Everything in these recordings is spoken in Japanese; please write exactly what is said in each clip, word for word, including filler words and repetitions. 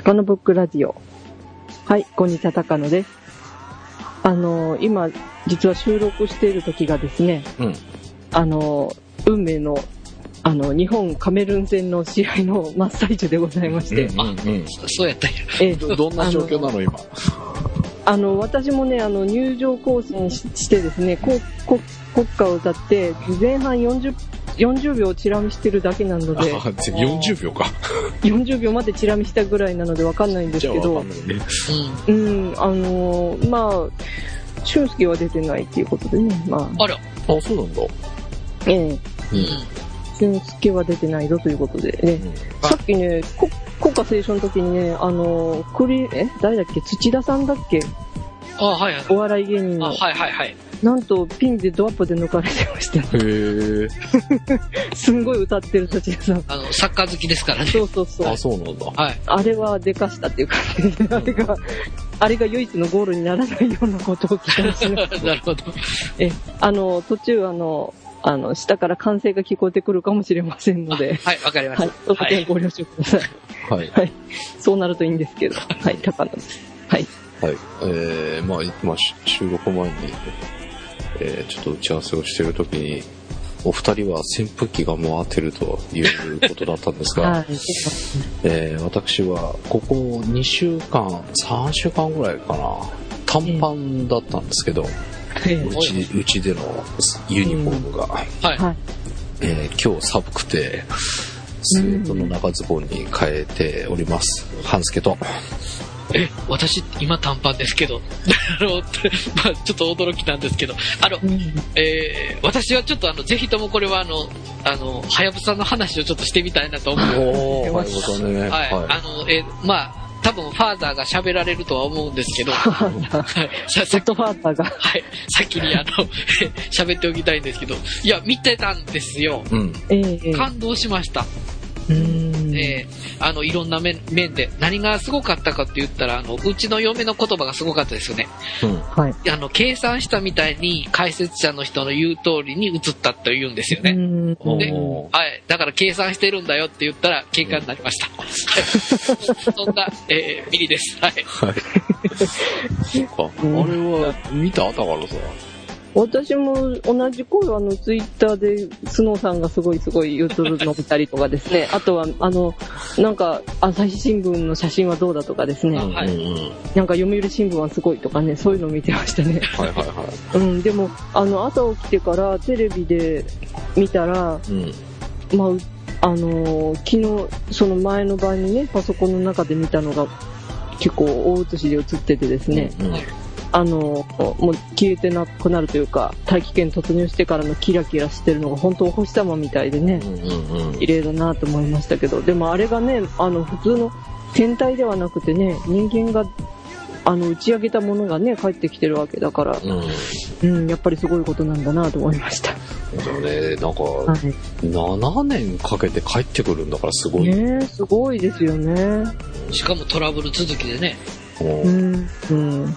高野ブックラジオ。はい、こんにちは、高野です。あのー、今実は収録している時がですね、うん、あのー、運命のあの日本カメルーン戦の試合の真っ最中でございまして、 うんうんうん、そうやったんや。えー、ど, どんな状況なの今。 あの私もね、あの入場行進 し, してですね、国歌を歌って前半よんじゅう、よんじゅうびょうチラ見してるだけなので、 あよんじゅうびょうか。 よんじゅうびょうまでチラ見したぐらいなのでわかんないんですけど、ね、うん、あのー、まあ俊介は出てないっていうことでね、まあ、あら、あ、そうなんだ。 ええ、うん。俊介は出てないぞということでね、うん、さっきね、国歌斉唱の時にね、あのー、クリえ誰だっけ、土田さんだっけ、 あ、はいはい、 お笑い芸人の、 あ、はいはいはい、 なんとピンでドアップで抜かれてました、ね。へーすんごい歌ってる土田さん。 あのサッカー好きですからね。 そうそうそう。 あ、そうなんだ。はい。 あれはでかしたっていうか、ね、あれがあれが唯一のゴールにならないようなことを期待しななるほど。 え、あの途中あの。あの下から歓声が聞こえてくるかもしれませんので、 はい、わかりました。 はい、その点ご了承ください。 はい、 はい、そうなるといいんですけど、はい、高野です。はい、 はい、えー、まあ今収録前に、えー、ちょっと打ち合わせをしているときに、お二人は扇風機が回ってるということだったんですが、はい、えー、私はここにしゅうかん、さんしゅうかんぐらいかな、短パンだったんですけど。えーうち、うちでのユニフォームが、うん、はいえー、今日寒くてスウェットの長ズボンに変えております、うん、半助と。え、私今短パンですけどあの、まあ、ちょっと驚きなんですけど、あの、うん、えー、私はちょっとあのぜひともこれはあのあのはやぶさの話をちょっとしてみたいなと思ってます。はい、ね、はい、はい、あの、えー、まあ多分ファーザーが喋られるとは思うんですけど、はい、ささっきファーザーが、 はい、先にあの喋っておきたいんですけど、いや見てたんですよ、うん、感動しました。うーん、えー、あのいろんな 面, 面で何がすごかったかって言ったら、あのうちの嫁の言葉がすごかったですよね、うんはい、あの計算したみたいに解説者の人の言う通りに映ったと言うんですよね。うんで、はい、だから計算してるんだよって言ったら喧嘩になりました、うん、そんな、えー、ミリです。はい、はい、そうか、あれは見ただからさ、 私も同じ声、あのツイッターでスノーさんがすごいすごい言うとるの見たりとかですね、あとはあのなんか朝日新聞の写真はどうだとかですね、はい、なんか読売新聞はすごいとかね、そういうのを見てましたね。はいはいはい。うん、でもあの朝起きてからテレビで見たら、うん、まああのー、昨日その前の晩にねパソコンの中で見たのが結構大写しで映っててですね。うんうん、あのもう消えてなくなるというか、大気圏突入してからのキラキラしてるのが本当お星様みたいでね、うんうんうん、綺麗だなと思いましたけど、でもあれがね、あの普通の天体ではなくてね、人間があの打ち上げたものがね帰ってきてるわけだから、うんうん、やっぱりすごいことなんだなと思いました。 そうね、なんか、はい、ななねんかけて帰ってくるんだからすごいね、すごいですよね。 しかもトラブル続きでね、 うんうん、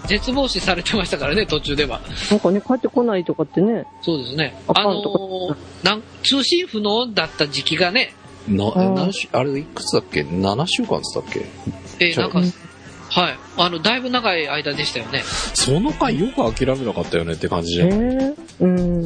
絶望視されてましたからね、途中では。 なんかね、帰ってこないとかってね。 そうですね。あのー、なん通信不能だった時期がね。な、何週、あれいくつだっけ ?なな 週間つったっけ。えー、なんか、はい。あの、だいぶ長い間でしたよね。その間よく諦めなかったよねって感じじゃん。えー、うん。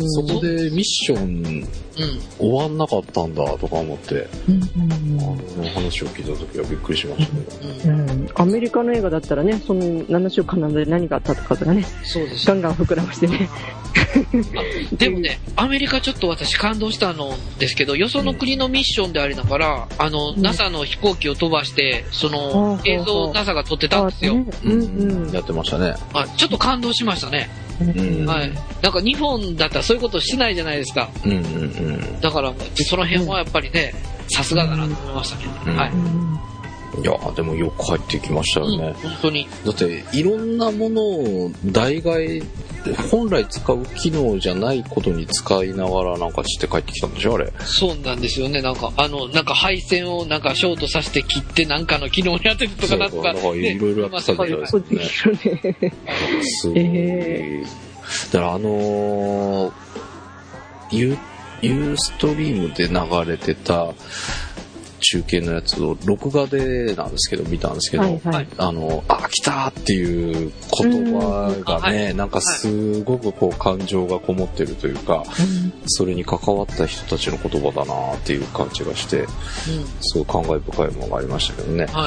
そこでミッション、うん、終わんなかったんだとか思って、うん、あの話を聞いた時はびっくりしましたね、 うんうん。アメリカの映画だったらね、そのななしゅうかんなので何があったとかがね、そうです。ガンガン膨らましてね。 でもね、アメリカちょっと私感動したのですけど、よその国のミッションでありながら、あの、うん、ナサ の飛行機を飛ばして、その映像を ナサ が撮ってたんですよ。うんうん、やってましたね。あ、ちょっと感動しましたね。うん、はい。なんか日本だったらそういうことしないじゃないですか。うんうんうん、だからその辺はやっぱりね、さすがだなと思いましたね。うん、はい。いやでもよく帰ってきましたよね、うん、本当に。だっていろんなものを代替本来使う機能じゃないことに使いながらなんかして帰ってきたんでしょあれ。そうなんですよね。なんかあのなんか配線をなんかショートさせて切ってなんかの機能に当てるとかなんか、ね、いろいろやってたじゃないですかね。すごい、えー、だからあのー、ユー、ユーストリームで流れてた中継のやつを録画でなんですけど見たんですけど、はいはい、あのあ来たっていう言葉がね、なんかすごくこう感情がこもってるというか、それに関わった人たちの言葉だなっていう感じがして、すごい感慨深いものがありましたけどね。はい、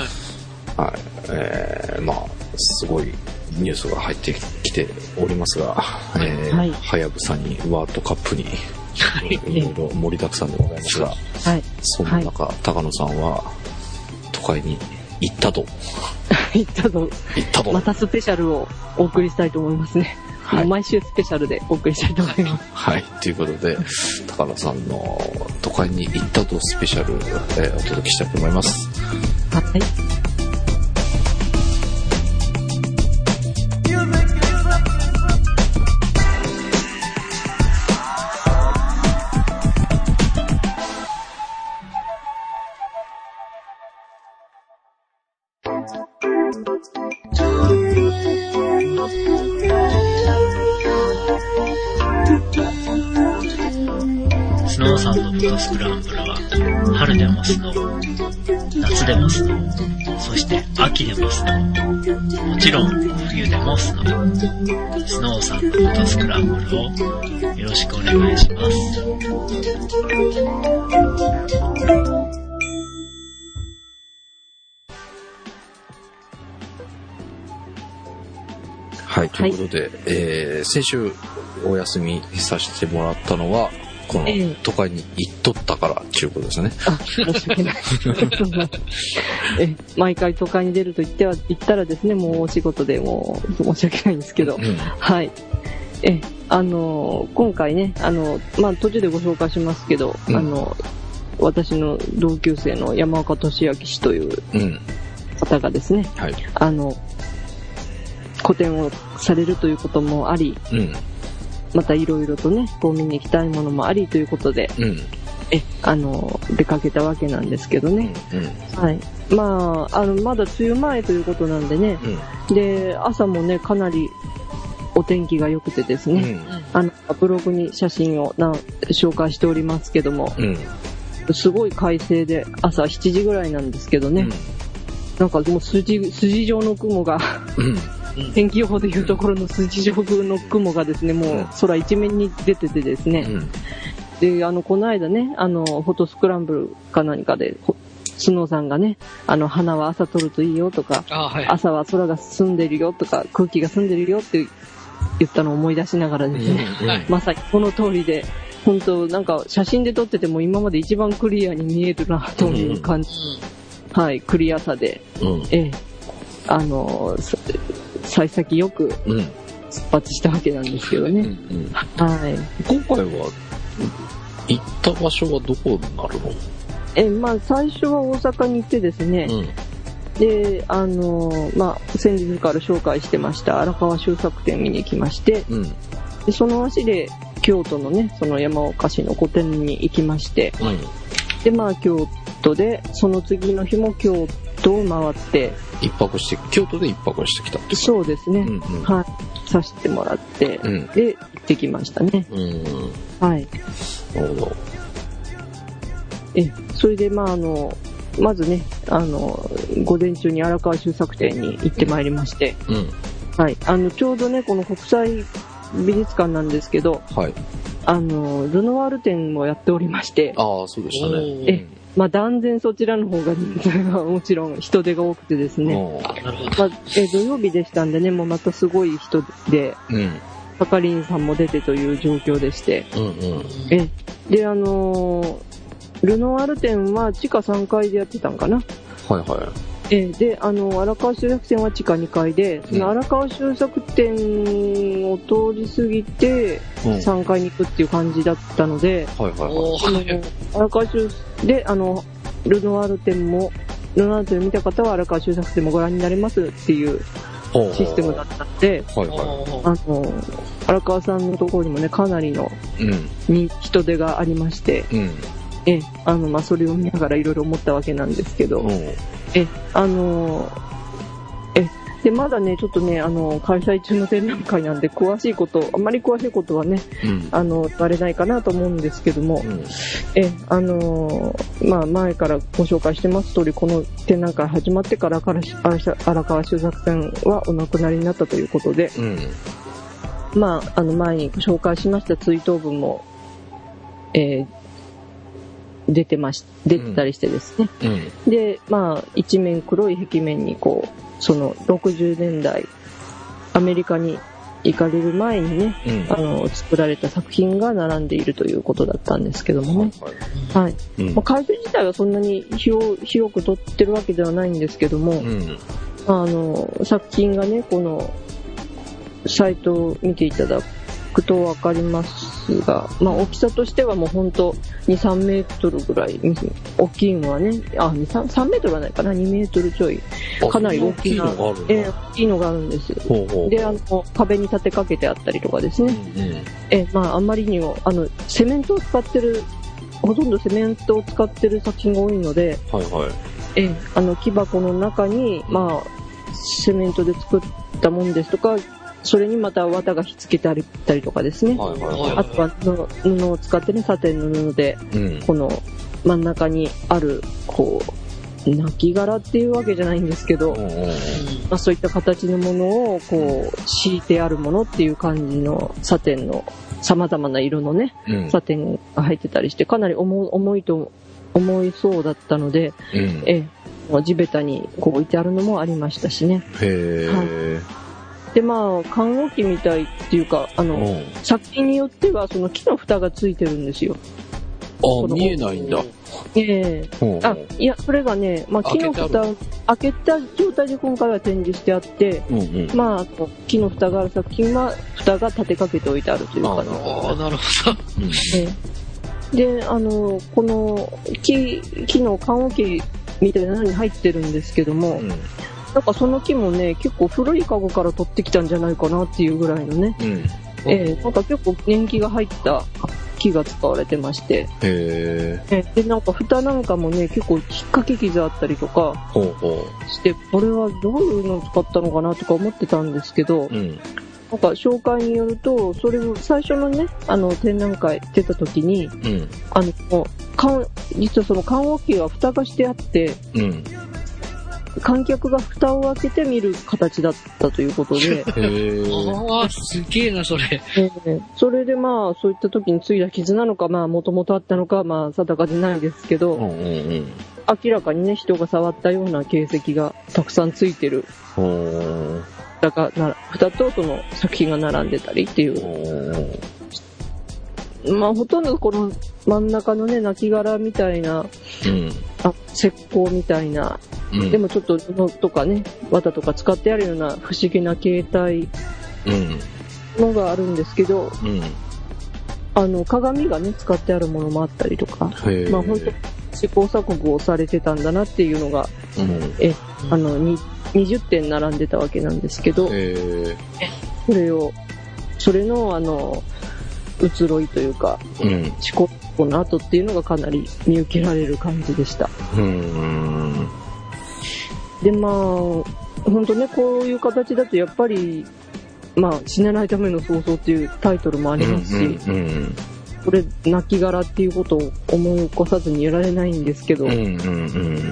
はい、えー、まあすごいニュースが入ってきておりますが、えーはい、はやぶさにワールドカップにいろいろ盛りだくさんでございますが、はい、そんな中、はい、高野さんは都会に行ったと行ったと行ったとまたスペシャルをお送りしたいと思いますね。はい、もう毎週スペシャルでお送りしたいと思います。 はい、ということで高野さんの都会に行ったとスペシャル、えー、お届けしたいと思います。 はい。 スノーサンドフォトスクランブルは春でもスノー、夏でもスノー、そして秋でもスノー、もちろん冬でもスノー。スノーサンドフォトスクランブルをよろしくお願いします。 はい、ということで、はい、えー、先週お休みさせてもらったのはこの都会に行っとったからっていうことですね。 あ、申し訳ないえ毎回都会に出ると言っては言ったらですね、もうお仕事でもう申し訳ないんですけど、うん、はい。えあの今回ね、あのまあ途中でご紹介しますけど、うん、あの私の同級生の山岡俊明氏という方がですね、うん、はい、あの個展をされるということもあり、うん、またいろいろとねこう見に行きたいものもありということで、うん、えあの出かけたわけなんですけどね、うんうん、はい、まああのまだ梅雨前ということなんでね、うん、で朝もねかなりお天気が良くてですね、うん、あのブログに写真をな紹介しておりますけども、うん、すごい快晴で朝しちじぐらいなんですけどね、うん、なんかもう筋筋状の雲が、うん天気予報でいうところの筋状の雲がですね、もう空一面に出ててですね、うん、で、あの、この間ね、あの、フォトスクランブルか何かで、スノーさんがね、あの、花は朝撮るといいよとか、はい、朝は空が澄んでるよとか、空気が澄んでるよって言ったのを思い出しながらですね、うんうん、まさにこの通りで、本当なんか写真で撮ってても今まで一番クリアに見えるなという感じ、うん、はい、クリアさで、うん、ええ、あの、幸先よく出発したわけなんですけどね、うんうん、はい。 今回は行った場所はどこになるの？ え、まあ最初は大阪に行ってですね、うん、で、あの、まあ先日から紹介してました荒川修作展見に行きまして、うん、でその足で京都のね、その山岡市の個展に行きまして、うん、でまあ京都でその次の日も京都を回って一泊して京都で一泊してきたってそうですね、うんうん、はいさせてもらって、うん、で行ってきましたね、うん、はいなるほどえそれでまああのまずねあの午前中に荒川修作展に行ってまいりまして、うん、はいあのちょうどねこの国際美術館なんですけど、はい、あのルノワール展もやっておりましてああそうでしたねえまあ、断然そちらの方がもちろん人手が多くてですね、まあ、え土曜日でしたんでねもうまたすごい人で、うん、係員さんも出てという状況でして、うんうん、えであのー、ルノワール展は地下さんかいでやってたんかなはいはいえであの荒川修作展は地下にかいでその荒川修作展を通り過ぎてさんかいに行くっていう感じだったので、うんはいはいはい、荒川修であのルノワール展もルノワール展を見た方は荒川修作展もご覧になれますっていうシステムだったんで、はいはい、あの荒川さんのところにもねかなりの、うん、に人手がありまして、うん、えあのまあ、それを見ながらいろいろ思ったわけなんですけど、うん、えあのえで、まだね、ちょっとね、あの、開催中の展覧会なんで、詳しいこと、あんまり詳しいことはね、うん、あの、言われないかなと思うんですけども、うん、え、あの、まあ、前からご紹介してます通り、この展覧会始まってから、荒川修作さんはお亡くなりになったということで、うん、まあ、あの、前にご紹介しました追悼文も、えー出てまし、出てたりしてですね。うんうん、で、まあ、一面黒い壁面にこう、そのろくじゅうねんだい、アメリカに行かれる前にね、うん、あの、作られた作品が並んでいるということだったんですけどもね。はい。はいうん、まあ、会場自体はそんなに広広く撮ってるわけではないんですけども、うん、あの、作品がね、この、サイトを見ていただくとわかりますが、まあ大きさとしてはもうほんとに、さんメートルぐらい、大きいのはね、あ、に、さん、さんメートルはないかな、にメートルちょい、かなり大きな、えー、大きいのがあるんです。ほうほうで、あの、壁に立てかけてあったりとかですね。うんうん、えー、まああんまりにも、あの、セメントを使ってる、ほとんどセメントを使ってる作品が多いので、はいはい。えー、あの、木箱の中に、まあ、セメントで作ったもんですとか、それにまた綿がひっつけてあったりとかですね。はいはいはい、あとは布、布を使ってね、サテンの布で、うん、この真ん中にある、こう、亡骸っていうわけじゃないんですけど、うんうんうんまあ、そういった形のものを、こう、敷いてあるものっていう感じのサテンの、様々な色のね、うん、サテンが入ってたりして、かなり重、重いと、重いそうだったので、うん、え、地べたにこう置いてあるのもありましたしね。へー。はいで、まあ、棺桶みたいっていうか、あの、作品によっては、その木の蓋がついてるんですよ。 あ、見えないんだ。 ええー。あ、いや、それがね、まあ、木の蓋を開けた状態で今回は展示してあって、うんうん、まあ、木の蓋がある作品は、蓋が立てかけておいてあるというか、ね。 ああ、なるほど。 えー、で、あの、この木、木の棺桶みたいなのに入ってるんですけども、うんなんかその木もね、結構古いカゴから取ってきたんじゃないかなっていうぐらいのね、うんえー、なんか結構年季が入った木が使われてまして、へーで、なんか蓋なんかもね、結構引っ掛け傷あったりとかして、これはどういうのを使ったのかなとか思ってたんですけど、うん、なんか紹介によると、それを最初のね、あの展覧会出た時に、うん、あの、実はその棺桶は蓋がしてあって、うん観客が蓋を開けて見る形だったということで。 ああ、すげえな、それ。 えー、それでまあ、そういった時についた傷なのか、まあ、もともとあったのか、まあ、定かでないですけど、うんうんうん、明らかにね、人が触ったような形跡がたくさんついてる。蓋がな蓋とその作品が並んでたりっていう。まあ、ほとんどこの真ん中のね、亡骸みたいな、うん、あ石膏みたいな、うん、でもちょっと布とかね、綿とか使ってあるような不思議な形態のがあるんですけど、うん、あの、鏡がね、使ってあるものもあったりとか、まあ本当試行錯誤をされてたんだなっていうのが、うん、え、あの、にじゅってん並んでたわけなんですけど、それを、それのあの、移ろいというか、うん、試行錯誤の後っていうのがかなり見受けられる感じでした。うんで、まあ、本当ね、こういう形だとやっぱり、まあ、死なないための創造っていうタイトルもありますし、うんうんうん、これ、亡骸っていうことを思い起こさずにいられないんですけど、うんうんうん、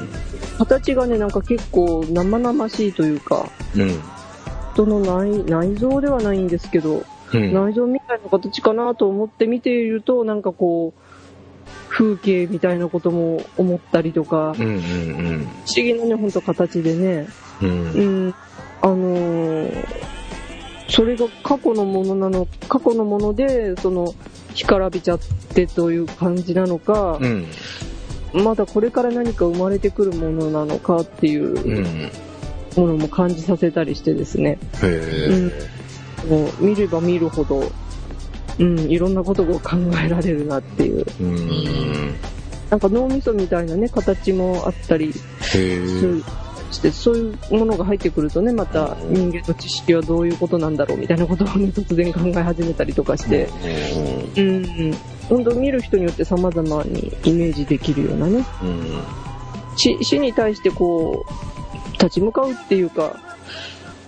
形がね、なんか結構生々しいというか、うん、人の 内, 内臓ではないんですけど、うん、内臓みたいな形かなと思って見ていると、なんかこう、風景みたいなことも思ったりとか、うんうんうん、不思議なね、ほんと形でね、うんうん、あのー、それが過去のものなの、過去のもので、その、干からびちゃってという感じなのか、うん、まだこれから何か生まれてくるものなのかっていうものも感じさせたりしてですね。へー、うん、もう見れば見るほど、うん、いろんなことが考えられるなっていう。うん、なんか脳みそみたいなね、形もあったりするして、そういうものが入ってくるとね、また人間の知識はどういうことなんだろうみたいなことをね、突然考え始めたりとかして、うん、うん、本当見る人によって様々にイメージできるようなね、うん、死, 死に対してこう、立ち向かうっていうか、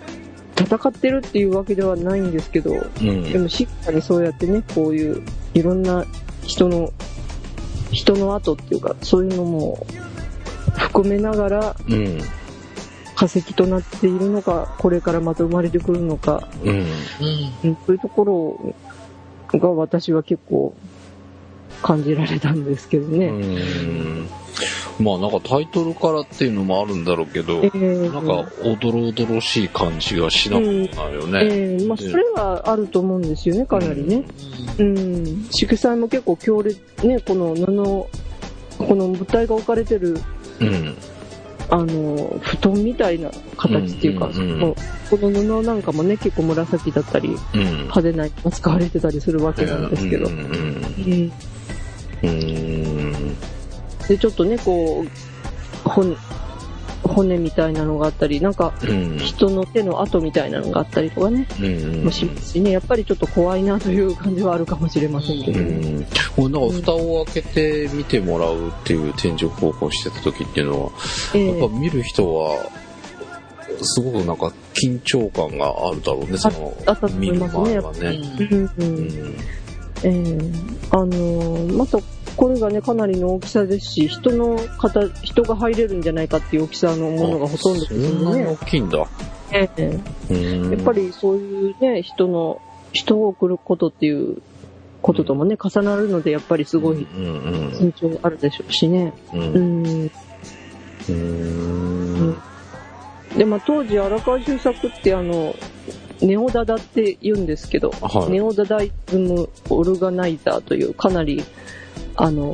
戦ってるっていうわけではないんですけど、うん、でもしっかりそうやってね、こういういろんな人の人の後っていうか、そういうのも含めながら、うん、化石となっているのか、これからまた生まれてくるのか、うん、そういうところが私は結構感じられたんですけどね。うん、 まあなんかタイトルからっていうのもあるんだろうけど、えー、なんかおどろおどろしい感じがしなくなるよね。うん、 えー、まあそれはあると思うんですよね、かなりね。うん、うん、色彩も結構強烈ね、この布、この物体が置かれてる、うん、あの布団みたいな形っていうか、うんうんうん、もうこの布なんかもね結構紫だったり、うん、派手な色が使われてたりするわけなんですけど、うんうんうんうん、でちょっとねこう 骨, 骨みたいなのがあったり、なんか人の手の跡みたいなのがあったりとかね、うん、もしますしね、やっぱりちょっと怖いなという感じはあるかもしれませんけど、ね、 うん、なんか蓋を開けて見てもらうっていう展示方法をしてた時っていうのは、えー、やっぱ見る人はすごくなんか緊張感があるだろうね、その見る前はね。うんうん、 えー、あのー、またこれがねかなりの大きさですし、人の方人が入れるんじゃないかっていう大きさのものがほとんどですね。 そんなに大きいんだ。 えー、やっぱりそういうね人の人を送ることっていうことともね重なるので、やっぱりすごい緊張あるでしょうしね。うんうんうんうん、でまあ当時荒川修作ってあのネオダダって言うんですけど、はい、ネオダダイズムオルガナイザーというかなりあの、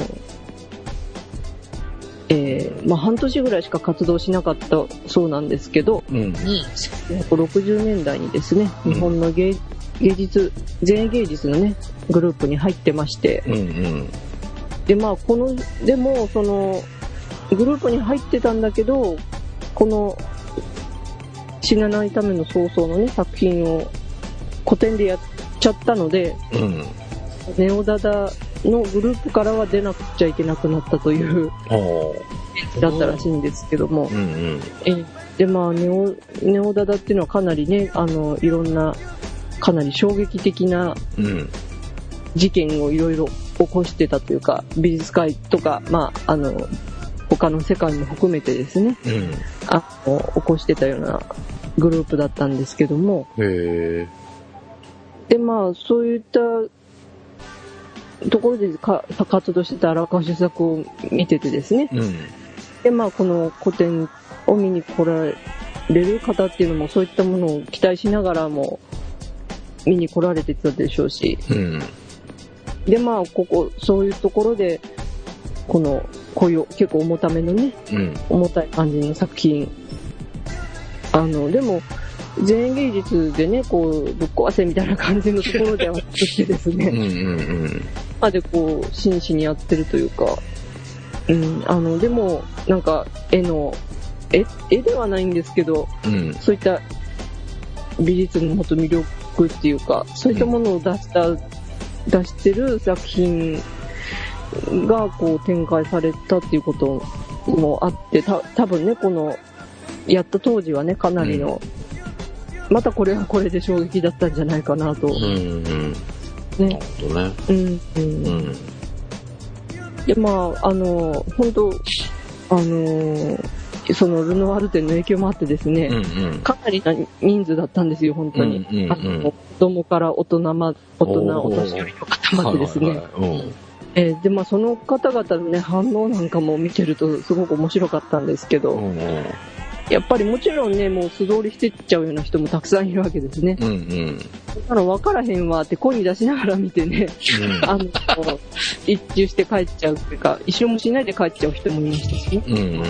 えーまあ、半年ぐらいしか活動しなかったそうなんですけど、うん、ろくじゅうねんだいにですね、日本の 芸, 芸術前衛芸術のねグループに入ってまして、うんうん、でまあこのでもそのグループに入ってたんだけど、この死なないための早々のね作品を古典でやっちゃったので、うん、ネオダダのグループからは出なくちゃいけなくなったというだったらしいんですけども、うんうん、えでまあネオネオダダっていうのはかなりねあのいろんなかなり衝撃的な事件をいろいろ起こしてたというか、美術界とかまああの他の世界も含めてですね、うん、あの起こしてたようなグループだったんですけども、へでまあそういったところでか活動してた荒川修作を見ててですね、うん、でまあこの古典を見に来られる方っていうのもそういったものを期待しながらも見に来られてたでしょうし、うん、でまあここそういうところでこのこういう結構重ためのね、うん、重たい感じの作品、あのでも前衛芸術でねこうぶっ壊せみたいな感じのところではなくてですねうんうん、うん、までこう真摯にやってるというか、うん、あのでもなんか絵の 絵, 絵ではないんですけど、うん、そういった美術のもと魅力っていうかそういったものを出した、うん、出してる作品がこう展開されたっていうこともあって、た多分ねこのやった当時はねかなりの、うん、またこれはこれで衝撃だったんじゃないかなと、うんうんね、なるほどね、うんうんうん、でまああの本当あのそのルノワール展の影響もあってですね、うんうん、かなりな人数だったんですよ本当に、うんうんうん、あの子供から大人ま大人お年寄りの方までですね、はいはいはい、えー、でまあその方々のね反応なんかも見てるとすごく面白かったんですけど、うんうん、やっぱりもちろんねもう素通りしてっちゃうような人もたくさんいるわけですね、うんうん、だから分からへんわって声に出しながら見てね、うん、あの一周して帰っちゃうっていうか一周もしないで帰っちゃう人もいましたし、うんうんうん、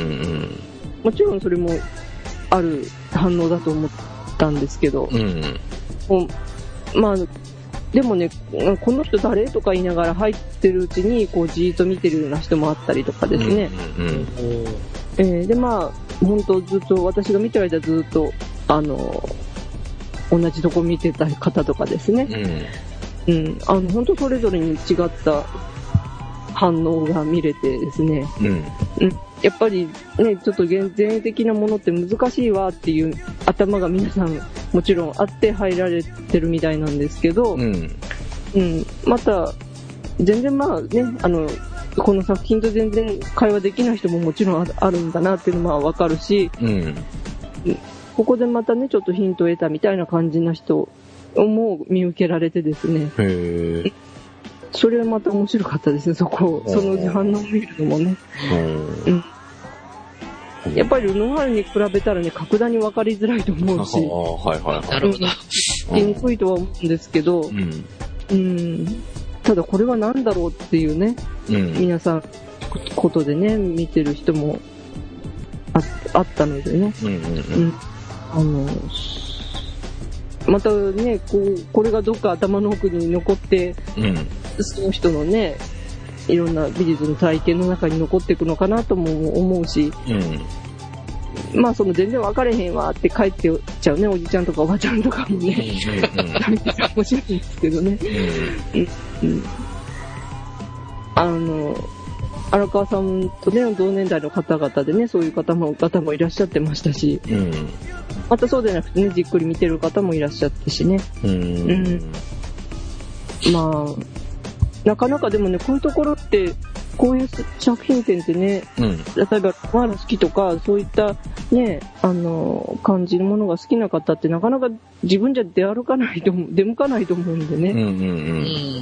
もちろんそれもある反応だと思ったんですけど、うんうん、もうまあでもねこの人誰とか言いながら入ってるうちにこうじーっと見てるような人もあったりとかですね、うんうんうん、えー、でまあ本当ずっと私が見てる間ずっとあの同じとこ見てた方とかですね、うんうん、あの本当それぞれに違った反応が見れてですね、うんうん、やっぱりねちょっと前衛的なものって難しいわっていう頭が皆さんもちろんあって入られてるみたいなんですけど、 うんうん、また全然まあね、あのこの作品と全然会話できない人ももちろんあるんだなっていうのはわかるし、 うん、 ここでまたねちょっとヒントを得たみたいな感じな人も見受けられてですね、 へー、 それはまた面白かったですね。そこその反応を見るのもね、うんうん、やっぱりルノワールに比べたらね格段に分かりづらいと思うし、 はいはいはい、 なるほど、 言いにくいとは思うんですけど、うんうん、ただこれは何だろうっていうね、うん、皆さんことでね見てる人も あ, あったのでね、うんうんうんうん、あのまたねこうこれがどっか頭の奥に残って、うん、その人のねいろんな美術の体験の中に残っていくのかなとも思うし、うん、まあその全然分かれへんわって帰ってちゃうねおじちゃんとかおばちゃんとかもね面白いんですけどね、うんうん、あの荒川さんとね同年代の方々でねそういう方も方もいらっしゃってましたし、うん、またそうでなくてねじっくり見てる方もいらっしゃってしね、うんうん、まあなかなかでもねこういうところってこういう作品展ってね、うん、例えばマール好きとかそういったねあの感じのものが好きな方ってなかなか自分じゃ出歩かないと思う出向かないと思うんでね、うんうんうん、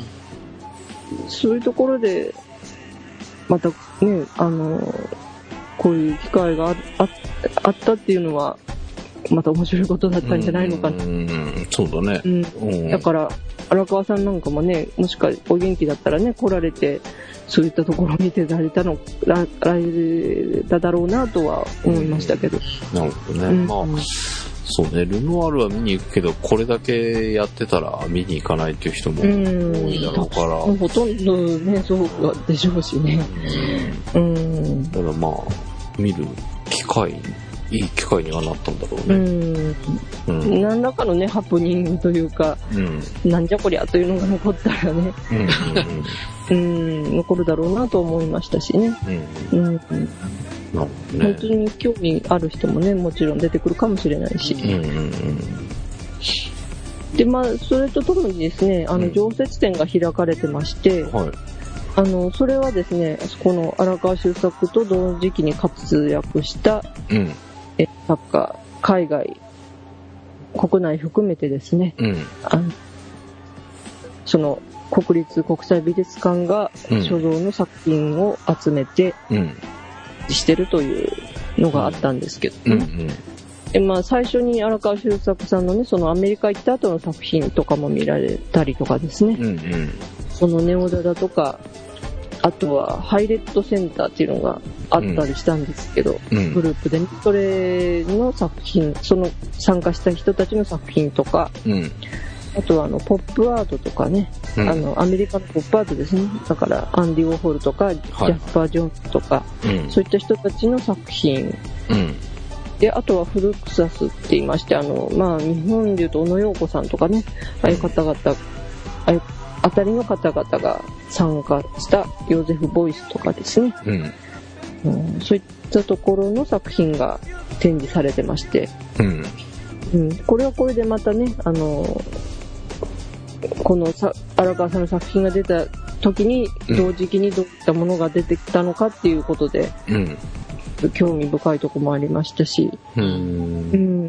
そういうところでまたねあのこういう機会が あ, あ, あったっていうのはまた面白いことだったんじゃないのかな、うんうん、 そうだね、うんうん、 だから荒川さんなんかもねもしかお元気だったらね来られてそういったところを見てられたのられただろうなとは思いましたけど、 うん、なるほどね、うん、まあそうねルノワールは見に行くけどこれだけやってたら見に行かないっていう人も多いだろうから、 うん、ほとんどねそうでしょうしね、うん、うん、 だからまあ見る機会いい機会にはなったんだろうね、 うんうん、何らかのねハプニングというか、うん、なんじゃこりゃというのが残ったらね、うんうんうん、残るだろうなと思いましたしね、うんうんうん、ね本当に興味ある人もねもちろん出てくるかもしれないし、うんうんうん、でまあそれとともにですねあの常設展が開かれてまして、うんはい、あのそれはですねこの荒川修作と同時期に活躍した、うんえ作家海外国内含めてですね、うん、あのその国立国際美術館が所蔵の作品を集めてしてるというのがあったんですけどね、うんうんうんでまあ、最初に荒川修作さんのねそのアメリカ行った後の作品とかも見られたりとかですね、うんうん、そのネオダダとかあとはハイレッドセンターっていうのがあったりしたんですけど、うん、グループで、ね、それの作品その参加した人たちの作品とか、うん、あとはあのポップアートとかね、うん、あのアメリカのポップアートですねだからアンディ・ウォーホルとか、はい、ジャスパー・ジョンズとか、うん、そういった人たちの作品、うん、であとはフルクサスって言いましてあの、まあ、日本でいうと小野洋子さんとかねああいう方々ああいうあたりの方々が参加したヨーゼフ・ボイスとかですね、うんうん、そういったところの作品が展示されてまして、うんうん、これはこれでまたねあのこのさ荒川さんの作品が出た時に同時期にどういったものが出てきたのかっていうことで、うん、興味深いところもありましたし、うんうん、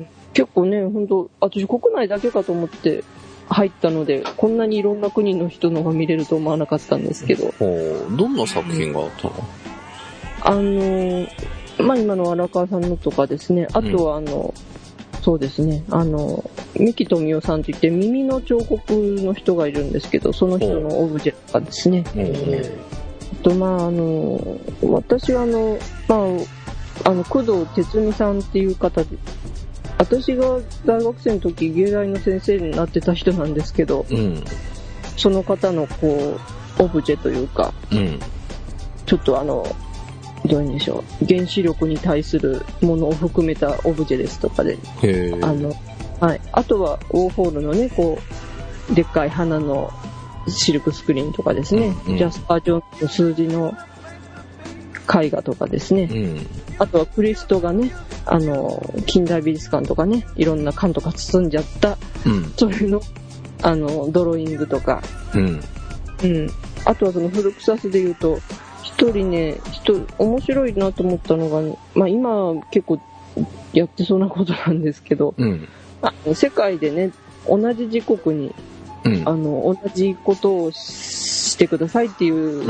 結構ね本当私国内だけかと思って入ったのでこんなにいろんな国の人のが見れると思わなかったんですけどどんな作品があったの？ あのまあ今の荒川さんのとかですねあとはあの、うん、そうですねあの三木富夫さんといって耳の彫刻の人がいるんですけどその人のオブジェとかですねあとまああの私はあのまああの工藤哲美さんっていう方で私が大学生の時芸大の先生になってた人なんですけど、うん、その方のこうオブジェというか、うん、ちょっとあのどういうんでしょう原子力に対するものを含めたオブジェですとかであの、はい、あとはウォーホールのねこうでっかい花のシルクスクリーンとかですね、うんうん、ジャスパー・ジョンの数字の絵画とかですね、うん、あとはクリストがね、あの近代美術館とかね、いろんな缶とか包んじゃった、うん、それのあのドローイングとか、うんうん、あとはその古草津でいうと一人ね、一人面白いなと思ったのが、まあ、今結構やってそうなことなんですけど、うん、あの世界でね同じ時刻に、うん、あの同じことをしてくださいっていう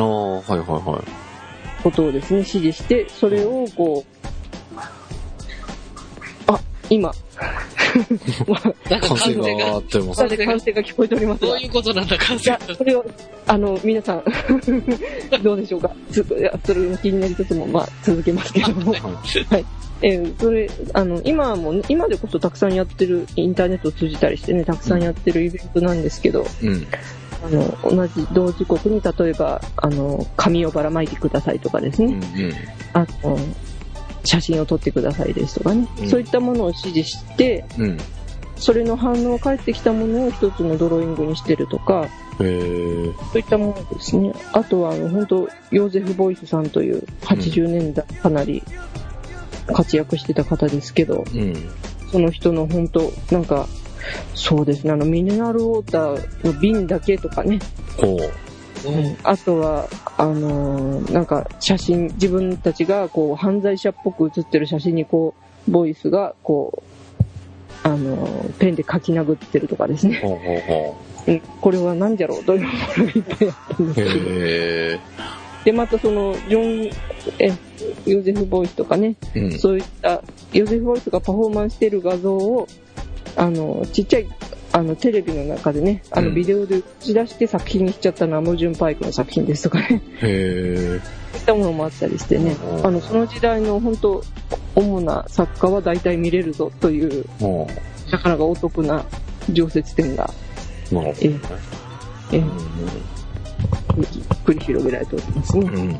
ことをですね指示して、それをこう、あ今歓声があってます。 歓声が聞こえておりますが。 どういうことなんだ、歓声が。 それを、あの、皆さん、どうでしょうか。ついやそれが気になりつつも、まあ、続けますけども。はい。えー、それ、あの、今も、今でこそたくさんやってる、インターネットを通じたりしてね、たくさんやってるイベントなんですけど、うん、あの、同じ同時刻に、例えば、あの、紙をばらまいてくださいとかですね。うんうん、あの、写真を撮ってくださいですとかね、うん、そういったものを指示して、うん、それの反応返ってきたものを一つのドローイングにしてるとか、へー、そういったものですね。あとはあの本当ヨーゼフ・ボイスさんというはちじゅうねんだいかなり活躍してた方ですけど、うん、その人の本当なんかそうですね、あのミネラルウォーターの瓶だけとかね、うん、あとはあのー、なんか写真、自分たちがこう犯罪者っぽく写ってる写真にこうボイスがこう、あのー、ペンで書き殴ってるとかですね。ほうほうほう、うん、これは何じゃろうというものがいっぱいあったんですけど、へー、でまたそのジョンえヨーゼフ・ボイスとかね、うん、そういったヨーゼフ・ボイスがパフォーマンスしている画像をあのちっちゃいあのテレビの中でね、あのビデオで打ち出して作品にしちゃったナムジュンパイクの作品ですとかね、へー、そういったものもあったりしてね、あのその時代の本当主な作家は大体見れるぞという、なかなかお得な常設展が、えーえー、繰り広げられておりますね、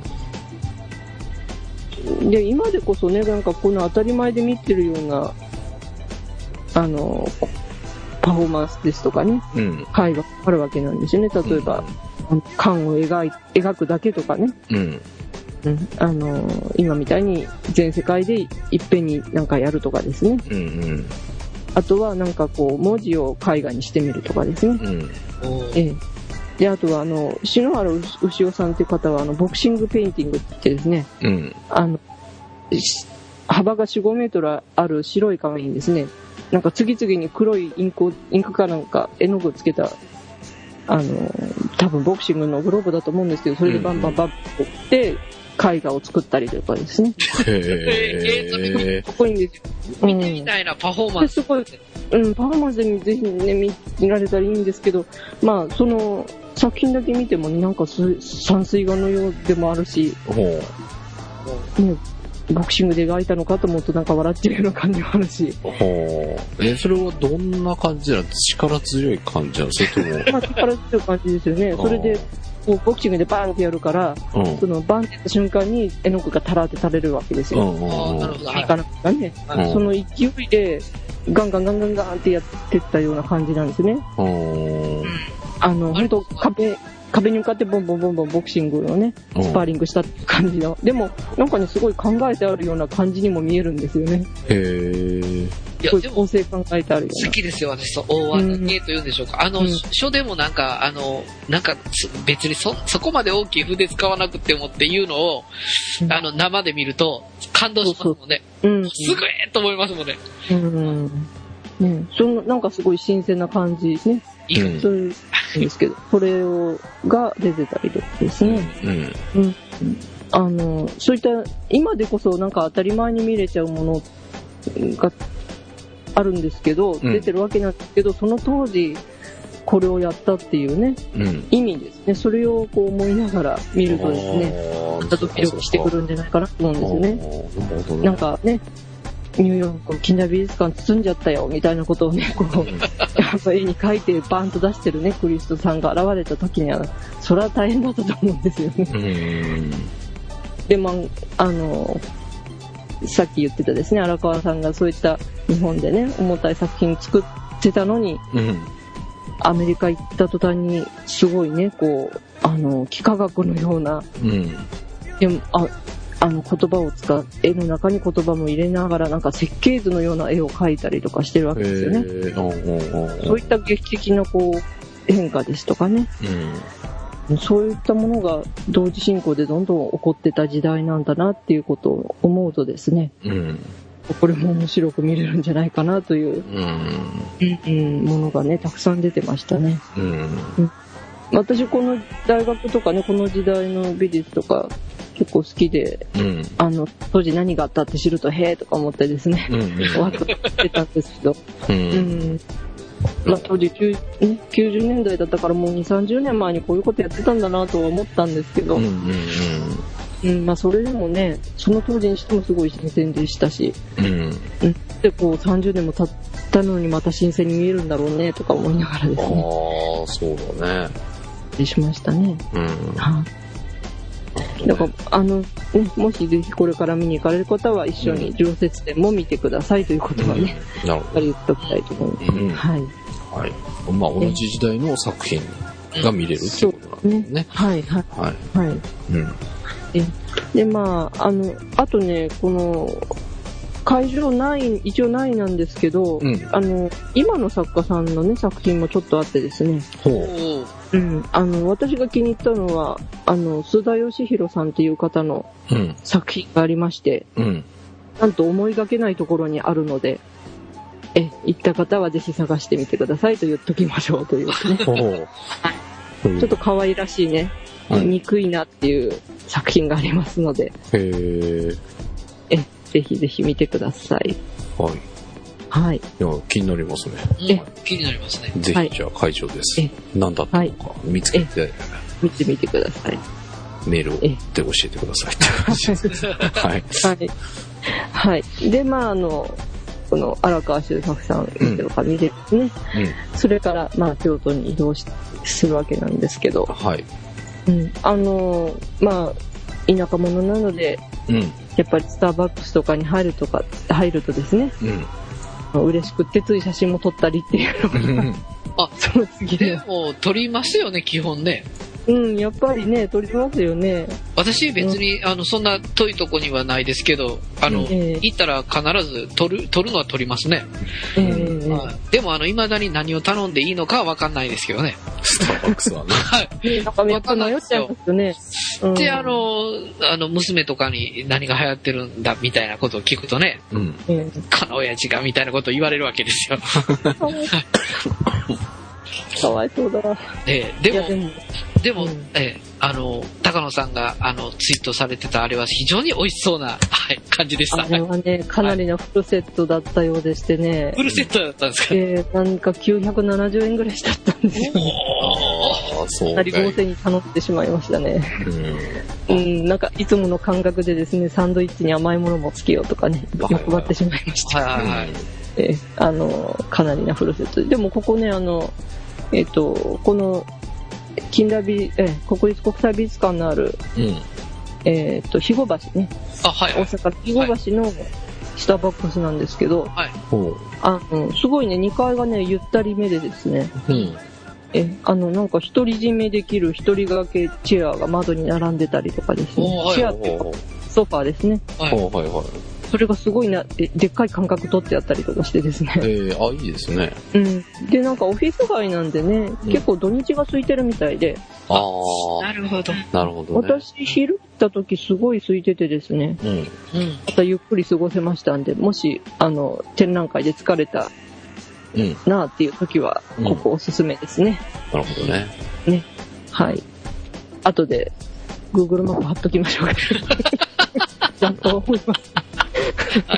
うん、で今でこそね、なんかこの当たり前で見てるようなあのパフォーマンスですとかね、うん、絵画あるわけなんですよね。例えば、うん、缶を描い描くだけとかね、うんうん、あの今みたいに全世界でいっぺんになんかやるとかですね、うんうん、あとはなんかこう文字を絵画にしてみるとかですね、うん、ええ、であとはあの篠原牛尾さんという方はあのボクシングペインティングって言ってですね、うん、あの幅が よん、ごメートルある白い紙にですね、なんか次々に黒いインクをインクかなんか絵の具をつけたあの多分ボクシングのグローブだと思うんですけど、それでバンバンバンとって絵画を作ったりとかですね。へー、かっこいいんですよ。 見てみたいなパフォーマンス。 すごい、うん、パフォーマンスでぜひね見られたらいいんですけど、まあその作品だけ見てもなんか山水画のようでもあるし、ね、ボクシングで描いたのかと思うとなんか笑ってるような感じもあるし。 ほう。え、それはどんな感じなの？力強い感じなの？それとも。 まあ力強い感じですよね。それでこうボクシングでバーンってやるから、うん、そのバーンってやった瞬間に絵の具がタラって垂れるわけですよ。うんうんうん、なるほど。いかなかね、うん。その勢いでガンガンガンガンガンってやってったような感じなんですね。うん、あの本当壁壁に向かってボンボンボンボンボクシングのねスパーリングしたって感じの、でもなんかねすごい考えてあるような感じにも見えるんですよね。へー。いやでも構成考えてあるような。 好きですよ私。そう大和芸というんでしょうか。あの、うん、書でもなんかあのなんか別にそそこまで大きい筆使わなくてもっていうのを、うん、あの生で見ると感動しますもんね。うん、すごいと思いますもんね。うん。 うん、そのなんかすごい新鮮な感じですね。うん、そういうんですけど、それをが出てたりとかですね。うん。うん、あのそういった今でこそなんか当たり前に見れちゃうものがあるんですけど、うん、出てるわけなんですけど、その当時これをやったっていうね、うん、意味ですね。それをこう思いながら見るとですね、またドキドキしてくるんじゃないかなと思うんですよね。なんかね。ニューヨーク近代美術館包んじゃったよみたいなことをねこうやっぱ絵に描いてバンと出してるねクリストさんが現れた時にはそれは大変だったと思うんですよね。うんでまああのさっき言ってたですね荒川さんがそういった日本でね重たい作品作ってたのに、うん、アメリカ行った途端にすごいねこうあの幾何学のような、うん、でもああの言葉を使う、絵の中に言葉も入れながらなんか設計図のような絵を描いたりとかしてるわけですよね。そういった劇的なこう変化ですとかね、うん、そういったものが同時進行でどんどん起こってた時代なんだなっていうことを思うとですね、うん、これも面白く見れるんじゃないかなという、うんうん、ものがねたくさん出てましたね。うんうん、私この大学とかねこの時代の美術とか結構好きで、うん、あの当時何があったって知るとへーとか思ってですね、うんうん、ワクワクしてたんですけど、うんうんまあ、当時きゅうじゅうねんだいだったからもうにじゅう、さんじゅうねんまえにこういうことやってたんだなとは思ったんですけど、うんうんうんうんまあ、それでもねその当時にしてもすごい新鮮でしたし、うん、でこうさんじゅうねんも経ったのにまた新鮮に見えるんだろうねとか思いながらですね、 ああそうだねしましたね。うんはだからあの、ね、もしぜひこれから見に行かれる方は一緒に常設展も見てくださいということはね、うん、なるほど言っておきたいと思います、うんはいはいまあ、同じ時代の作品が見れるっていうことなんですね。 はいはいはいはい、うん、えでまああのあとねこの会場ない一応ないなんですけど、うん、あの今の作家さんのね作品もちょっとあってですね。ほううん、あの私が気に入ったのはあの須田義弘さんっていう方の作品がありまして、うん、なんと思いがけないところにあるのでえ行った方はぜひ探してみてくださいと言っときましょうというねちょっと可愛らしいね、うん、憎いなっていう作品がありますのでへーえぜひぜひ見てください。はいはい、いや気になりますね。 え気になりますね。 ぜひじゃあ会場です。はい、何だったのか見つけて、はい、 見てみてください。 メールをで教えてくださいって感じです。はい。 はい。はい。でまああのこの荒川修作さんとか見てですね、うん。それからまあ京都に移動しするわけなんですけど、はい。うん、あのまあ田舎者なので、うん、やっぱりスターバックスとかに入るとか入るとですね。うん嬉しくってつい写真も撮ったりっていうのがあ、その次でも撮りますよね基本ね。 うんやっぱりね撮りますよね。 私別に、うん、あのそんな遠いとこにはないですけどあの、えー、行ったら必ず撮る撮るのは撮りますね。えーまあ、でもあの未だに何を頼んでいいのかは分かんないですけどね。 スターバックスはね。 はい。なんかやっぱ迷っちゃいますよね。 で、あの、あの、娘とかに何が流行ってるんだみたいなことを聞くとね、うん、この親父がみたいなことを言われるわけですよ。 かわいそうだな。 えー、でも、でも、でもうん、えー、あの、高野さんが、あの、ツイートされてたあれは非常に美味しそうな、はい、感じでした。 あれはね、かなりのフルセットだったようでしてね。はい、 フルセットだったんですか？ えー、なんかきゅうひゃくななじゅうえんぐらいしちゃったんですよ、ね。おー、そうか。かなり合成に頼ってしまいましたね。うん、うん、なんかいつもの感覚でですね、サンドイッチに甘いものもつけようとかね、欲張ってしまいました。はいはいはい。えー、あの、かなりなフルセットで。でもここね、あの、えっ、ー、と、この、近代美、えー、国立国際美術館のある、うん、えっ、ー、と、肥後橋ね。あ、はい。大阪肥後橋のスターバックスなんですけど、はい。あの、すごいね、にかいがね、ゆったりめでですね、うん。え、あの、なんか独り占めできる一人掛けチェアが窓に並んでたりとかですね、はい、チェアっていうか、ソファーですね。はい、はい、はい。それがすごいな、で、でっかい間隔取ってやったりとかしてですね。 えー、あ、いいですね。 うん。で、なんかオフィス街なんでね、うん、結構土日が空いてるみたいで。 ああ。なるほど。 なるほど、ね。 私、昼行った時すごい空いててですね。うん。うん。またゆっくり過ごせましたんで、もし、あの、展覧会で疲れた、うん。なあっていう時は、ここおすすめですね。 うん、なるほどね。 ね。はい。後で、Google マップ貼っときましょうか。ちゃんと思います。 はい。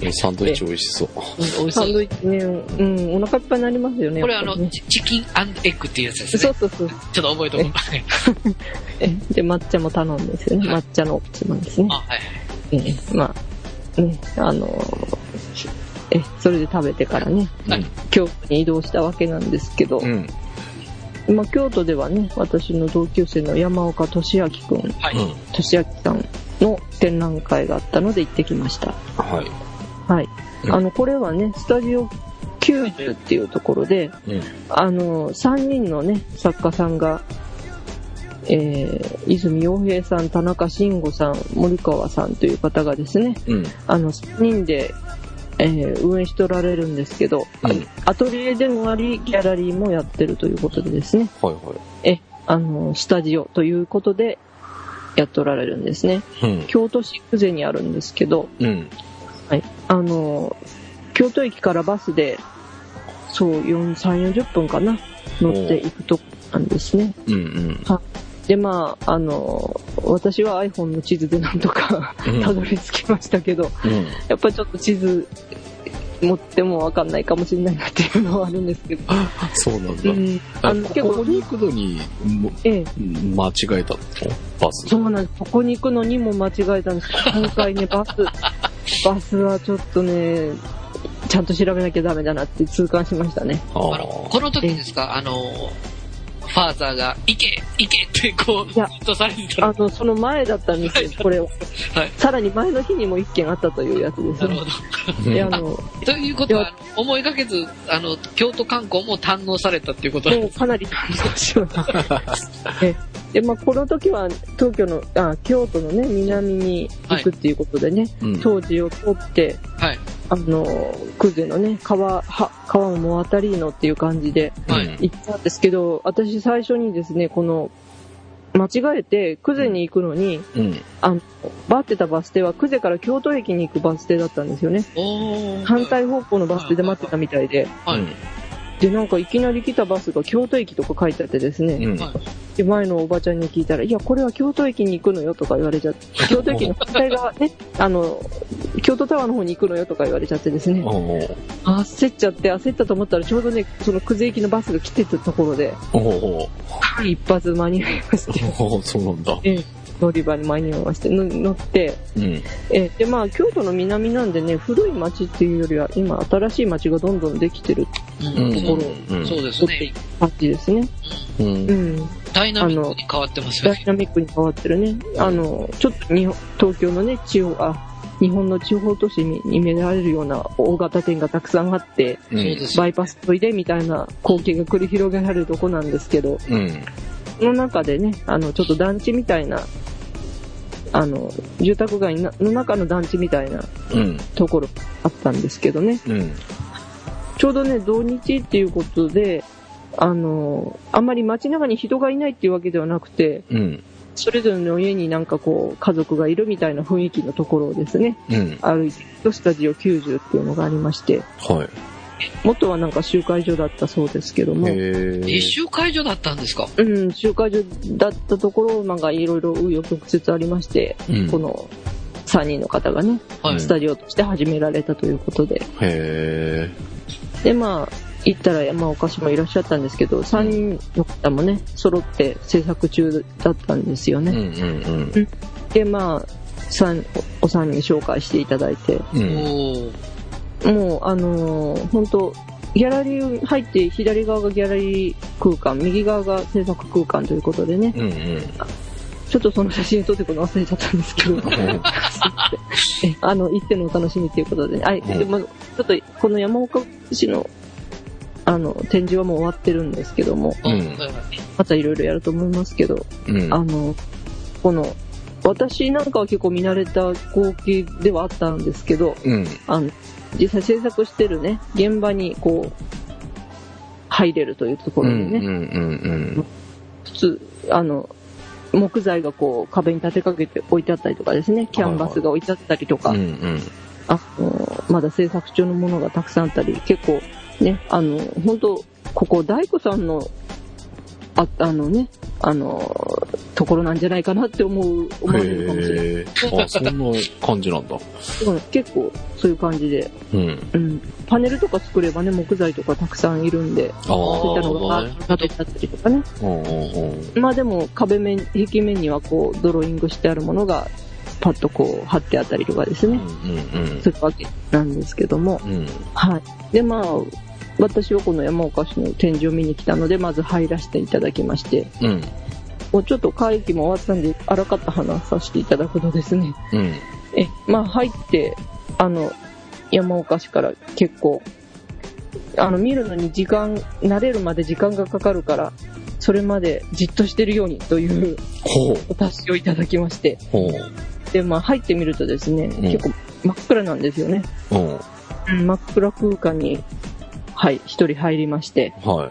サンドイッチ美味しそう。 うん、サンドイッチね、うん、お腹いっぱいになりますよね。 これあの、ね、チキン&エッグっていうやつですね。 そうそうそう。 ちょっと覚えておきますね。 え、で、抹茶も頼んですよね。抹茶のおつまみですね。あ、はい。え、まあ、ね、あのー、え、それで食べてからね、はい、京都に移動したわけなんですけど、うん、まあ、京都ではね、私の同級生の山岡俊明くん、はい、俊明さんの展覧会があったので行ってきました。はい。はい。うん、あの、これはね、スタジオきゅうじゅうっていうところで、うん、あの、さんにんのね、作家さんが、 えー、泉洋平さん、田中慎吾さん、森川さんという方がですね、うん、あのさんにんで、えー、運営しておられるんですけど、うん、アトリエでもありギャラリーもやってるということでですね、はいはい、えあのスタジオということでやっておられるんですね、うん、京都市久世にあるんですけど、うん、はい、あの京都駅からバスでそうさんじゅう、よんじゅっぷんかな乗っていくとこなんですね、うんうん、はでまああの私は iPhone の地図でなんとかたどり着きましたけど、うん、やっぱりちょっと地図持っても分かんないかもしれないなっていうのはあるんですけど。 そうなんだ、うん、あの結構ここに行くのに、ええ、間違えたのバス。 そうなんです。ここに行くのにも間違えたんです。今回ねバスバスはちょっとねちゃんと調べなきゃダメだなって痛感しましたね。 あのこの時ですか、あのファーザーが行け行けってこうずっとされてた。 あのその前だったんですよ、これを、はい、さらに前の日にも一件あったというやつですね。なるほど。 いやあのということは思いがけずあの京都観光も堪能されたっていうことなんですか。 かなり堪能しましたえで、まあ、この時は東京のあ京都のね南に行くっていうことでね、はい、当時を通って、はい、あの久世のね川は川も渡りのっていう感じで行ったんですけど、はい、私最初にですねこの間違えて久世に行くのに、うん、あの待ってたバス停は久世から京都駅に行くバス停だったんですよね。反対方向のバス停で待ってたみたいで、はいはい、でなんかいきなり来たバスが京都駅とか書いてあってですね、うん、で前のおばちゃんに聞いたらいやこれは京都駅に行くのよとか言われちゃって京都駅の反対側ねあの京都タワーの方に行くのよとか言われちゃってですね焦っちゃって焦ったと思ったらちょうどねその久世行きのバスが来てたところで一発間に合いましてそうなんだ、 ええ乗り場に間に合いまして乗って、うん、えでまあ京都の南なんでね古い町っていうよりは今新しい町がどんどんできてるところ、 うんうん、そうですね感じですね、 うんうん、ダイナミックに変わってますよね。 ダイナミックに変わってるね。あのちょっと日本東京のね地方あ日本の地方都市に見られるような大型店がたくさんあって、うん、バイパス沿いでみたいな光景が繰り広げられるとこなんですけど、うんその中でね、あのちょっと団地みたいなあの住宅街の中の団地みたいなところあったんですけどね、うん、ちょうどね土日っていうことであのあんまり街中に人がいないっていうわけではなくて、うん、それぞれの家になんかこう家族がいるみたいな雰囲気のところをですね、うん、歩いていくとスタジオきゅうじゅうっていうのがありまして、はい元はなんか集会所だったそうですけども。 え集会所だったんですか？ うん、集会所だったところなんかいろいろ紆余曲折ありまして、うん、このさんにんの方がね、はい、スタジオとして始められたということで。へでまあ行ったら山岡氏もいらっしゃったんですけど、さんにんの方もね揃って制作中だったんですよね。うんうんうん、でまあさんお三人紹介していただいて。うんもうあのー、本当ギャラリー入って左側がギャラリー空間右側が制作空間ということでね、うんうん、ちょっとその写真撮ってくの忘れちゃったんですけどあの行ってのお楽しみということで、ね、あでもちょっとこの山岡市のあの展示はもう終わってるんですけども、うん、またいろいろやると思いますけど、うん、あのこの私なんかは結構見慣れた光景ではあったんですけど、うん、あの実際制作してるね現場にこう入れるというところにね、うんうんうんうん、普通あの木材がこう壁に立てかけて置いてあったりとかですねキャンバスが置いてあったりとか、はいはいうんうん、あのまだ制作中のものがたくさんあったり結構ねあの本当ここ大工さんのああのねあのところなんじゃないかなって思う思われるかもしれない。 あそんな感じなんだ。 うん、結構そういう感じで、うんうん、パネルとか作ればね木材とかたくさんいるんでそういったのが食べちゃったりとかね。まあでも壁面壁面にはこうドローイングしてあるものがパッとこう貼ってあったりとかですね、うんうんうん、そういうわけなんですけども、うん、はいでまあ私はこの山岡市の展示を見に来たのでまず入らせていただきまして、うん、もうちょっと会議も終わったんであらかった話させていただくとですね、うん、えまあ入ってあの山岡市から結構あの見るのに時間慣れるまで時間がかかるからそれまでじっとしてるようにというお達しをいただきまして、で、まあ入ってみるとですね、うん、結構真っ暗なんですよね。うん、真っ暗空間に、はい、一人入りまして、はい、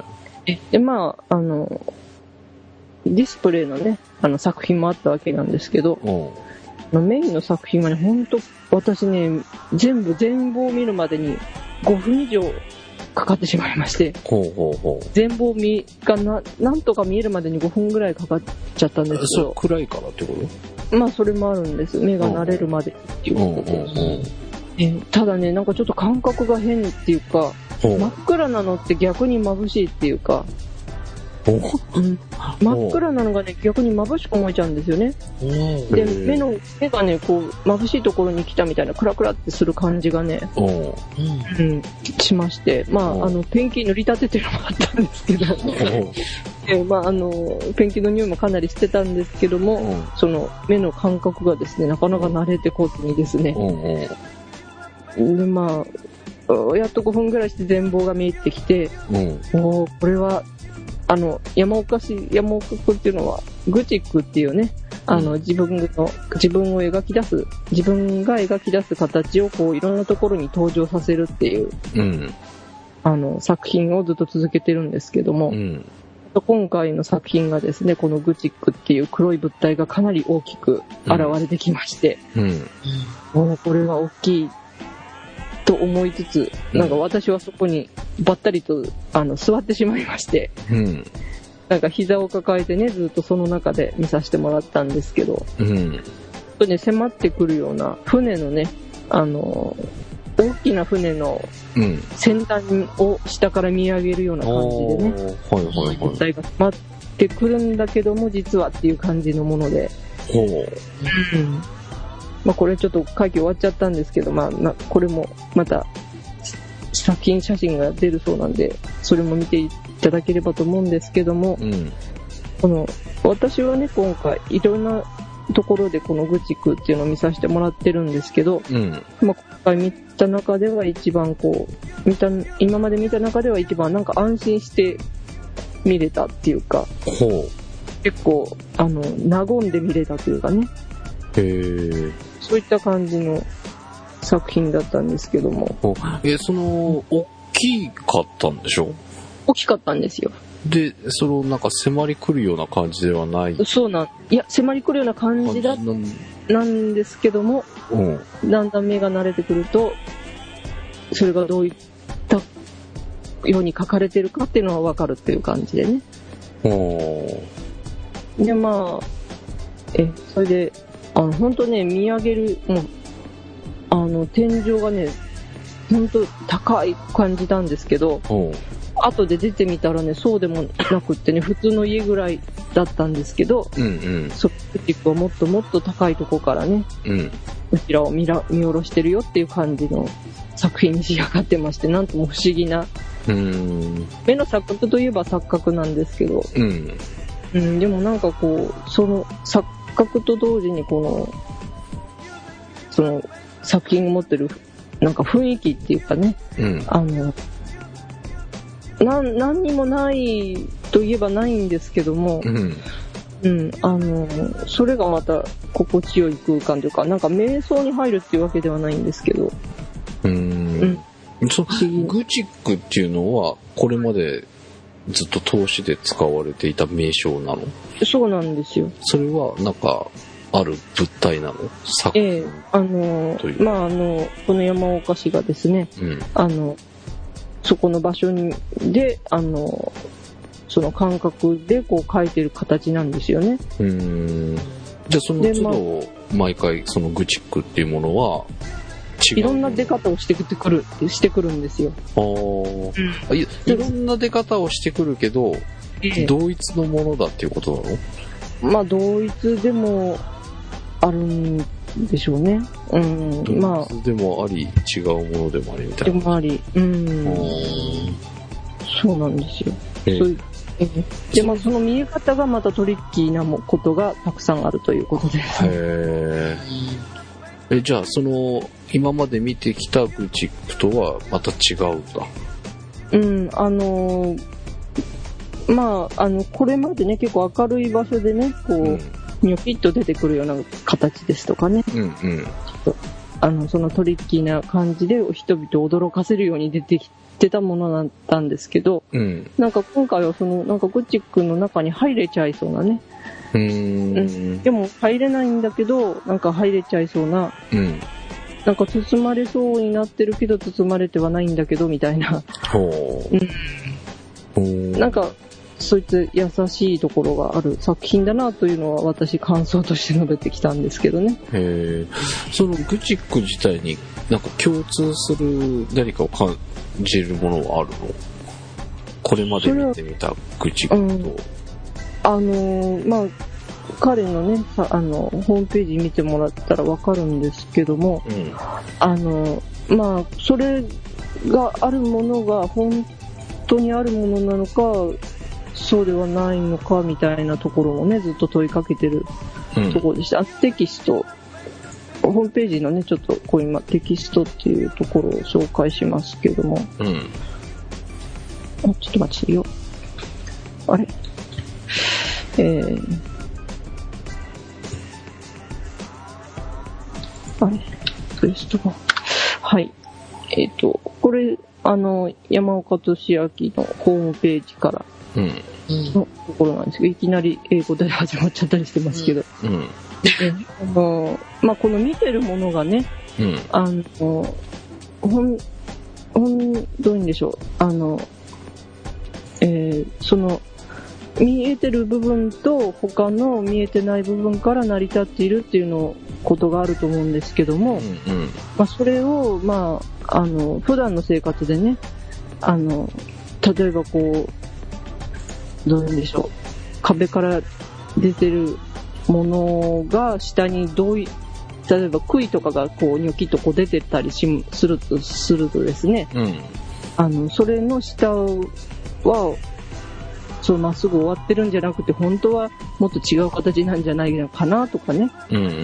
で、まあ、あの、ディスプレイのね、あの作品もあったわけなんですけど、メインの作品はね、ほんと、私ね、全部全貌を見るまでにごふん以上かかってしまいまして、ほうほうほう、全貌見がな、なんとか見えるまでにごふんぐらいかかっちゃったんですけど。 暗いからってこと？まあ、それもあるんです。目が慣れるまでっていうことで。えただね、なんかちょっと感覚が変っていうか、真っ暗なのって逆に眩しいっていうか、うん、真っ暗なのがね、逆に眩しく思えちゃうんですよね。で、目の、目がね、こう、眩しいところに来たみたいな、クラクラってする感じがね、うん、しまして、まあ、あの、ペンキ塗り立ててるのもあったんですけど、で、まあ、あの、ペンキの匂いもかなりしてたんですけども、その、目の感覚がですね、なかなか慣れてこずにですね、で、まあ、やっとごふんぐらいして全貌が見えてきて、おー、これは、あの、山岡市、山岡区っていうのは、グチックっていうね、あの、自分の、自分を描き出す、自分が描き出す形をこう、いろんなところに登場させるっていう、うん、あの、作品をずっと続けてるんですけども、うん、今回の作品がですね、このグチックっていう黒い物体がかなり大きく現れてきまして、うんうん、もうこれは大きいと思いつつ、なんか私はそこにばったりとあの座ってしまいまして、うん、なんか膝を抱えてね、ずっとその中で見させてもらったんですけど、うん、とね、迫ってくるような船のね、あの大きな船の先端を下から見上げるような感じでね、はいはいはい、物体が迫ってくるんだけども実はっていう感じのもので、うん、まあ、これちょっと会期終わっちゃったんですけど、まあ、なこれもまた作品写真が出るそうなんで、それも見ていただければと思うんですけども、うん、この私はね、今回いろんなところでこのグチクっていうのを見させてもらってるんですけど、うん、まあ、今回見た中では一番こう見た今まで見た中では一番なんか安心して見れたっていうか、ほう、結構あの和んで見れたというかね、へー、そういった感じの作品だったんですけども。 え、その、大きかったんでしょ？ 大きかったんですよ。 で、その、なんか迫り来るような感じではない？ そうなん、いや、迫り来るような感じだ、なんですけども、うん、だんだん目が慣れてくると、それがどういったように書かれてるかっていうのはわかるっていう感じでね。で、まあ、え、それで、あの本当ね、見上げる、もうあの天井がね、本当高い感じなんですけど、後で出てみたらね、そうでもなくってね、普通の家ぐらいだったんですけど、うんうん、そこはもっともっと高いとこからね、うん、こちらを 見, ら見下ろしてるよっていう感じの作品に仕上がってまして、なんとも不思議な、うん、目の錯覚といえば錯覚なんですけど、うんうん、でもなんかこう、その錯覚と同時にこのその作品を持ってるなんか雰囲気っていうかね、うん、あのな何にもないといえばないんですけども、うんうん、あのそれがまた心地よい空間というか、なんか瞑想に入るっていうわけではないんですけど、うーん、 うん、そグチックっていうのはこれまでずっと通しで使われていた名称なの？ そうなんですよ。 それはなんかある物体なの？作品、 ええ、あのまああのこの山岡市がですね、うん、あのそこの場所にであのその感覚でこう描いてる形なんですよね。うーん、じゃあその都度毎回そのグチックっていうものは違う、 いろんな出方をしてくるしてくるんですよ。あ、 うん、い, いろんな出方をしてくるけど、ええ、同一のものだっていうことなの？ まあ同一でもあるんでしょうね。うん、まあ同一でもあり違うものでもありみたいな。 でもあり、うん、そうなんですよ。ええ、そういうえでまあ、その見え方がまたトリッキーなことがたくさんあるということです。へえ。じゃあその今まで見てきたグチックとはまた違うんだ。 うん、あのまあ、あの、これまでね、結構明るい場所でね、こう、うん、ニョキッと出てくるような形ですとかね。うんうん。あの、そのトリッキーな感じで人々を驚かせるように出てきてたものだったんですけど、うん、なんか今回はその、なんかグチックの中に入れちゃいそうなね。うーん、うん。でも入れないんだけど、なんか入れちゃいそうな。うん。なんか包まれそうになってるけど包まれてはないんだけどみたいな。ほう。うん、なんかそういった優しいところがある作品だなというのは私感想として述べてきたんですけどね。へー。そのグチック自体になんか共通する何かを感じるものはあるの？これまで見てみたグチックと。うん、 あのー、まあ彼のね、あの、ホームページ見てもらったらわかるんですけども、うん、あの、まあ、それがあるものが本当にあるものなのか、そうではないのかみたいなところをね、ずっと問いかけてるところでした。うん、テキスト、ホームページのね、ちょっとこう今テキストっていうところを紹介しますけども、うん、あ、ちょっと待ってよ。あれえーあれクエストが。はい。えっ、ー、と、これ、あの、山岡俊明のホームページからのところなんですけど、いきなり英語で始まっちゃったりしてますけど。うんうん、あのまあ、この見てるものがね、うん、あの、ほん、ほん、どういうんでしょう。あの、えー、その、見えてる部分と他の見えてない部分から成り立っているっていうのことがあると思うんですけども、うんうんまあ、それを、まあ、あの普段の生活でねあの例えばこうどういうんでしょう壁から出てるものが下にどうい例えば杭とかがこうニョキッとこう出てたりしするとするとですね、うん、あのそれの下はそうまっすぐ終わってるんじゃなくて本当はもっと違う形なんじゃないのかなとかね、うんうんうん、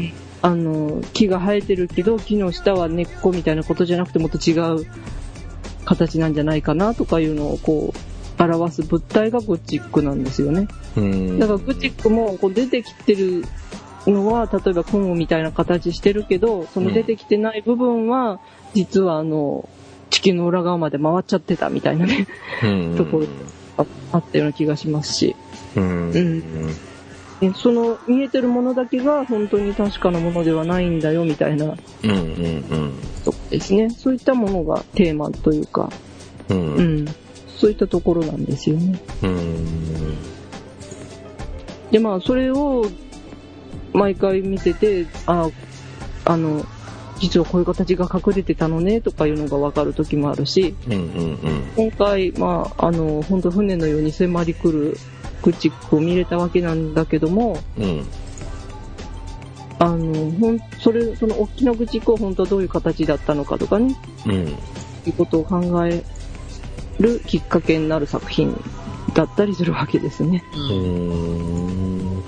あの木が生えてるけど木の下は根っこみたいなことじゃなくてもっと違う形なんじゃないかなとかいうのをこう表す物体がグチックなんですよね。うんだからグチックもこう出てきてるのは例えば雲みたいな形してるけどその出てきてない部分は実はあの地球の裏側まで回っちゃってたみたいなねところあったような気がしますし、うんうん、その見えてるものだけが本当に確かなものではないんだよみたいな、うんうんうん、とこですね。そういったものがテーマというか、うんうん、そういったところなんですよね。うんでまあそれを毎回見ててああの実はこういう形が隠れてたのねとかいうのが分かる時もあるし、うんうんうん、今回、まあ、あの本当船のように迫り来るグチックを見れたわけなんだけども、うん、あのほんそれその大きなグチックは本当はどういう形だったのかとかね、うん、いうことを考えるきっかけになる作品だったりするわけですね。うーん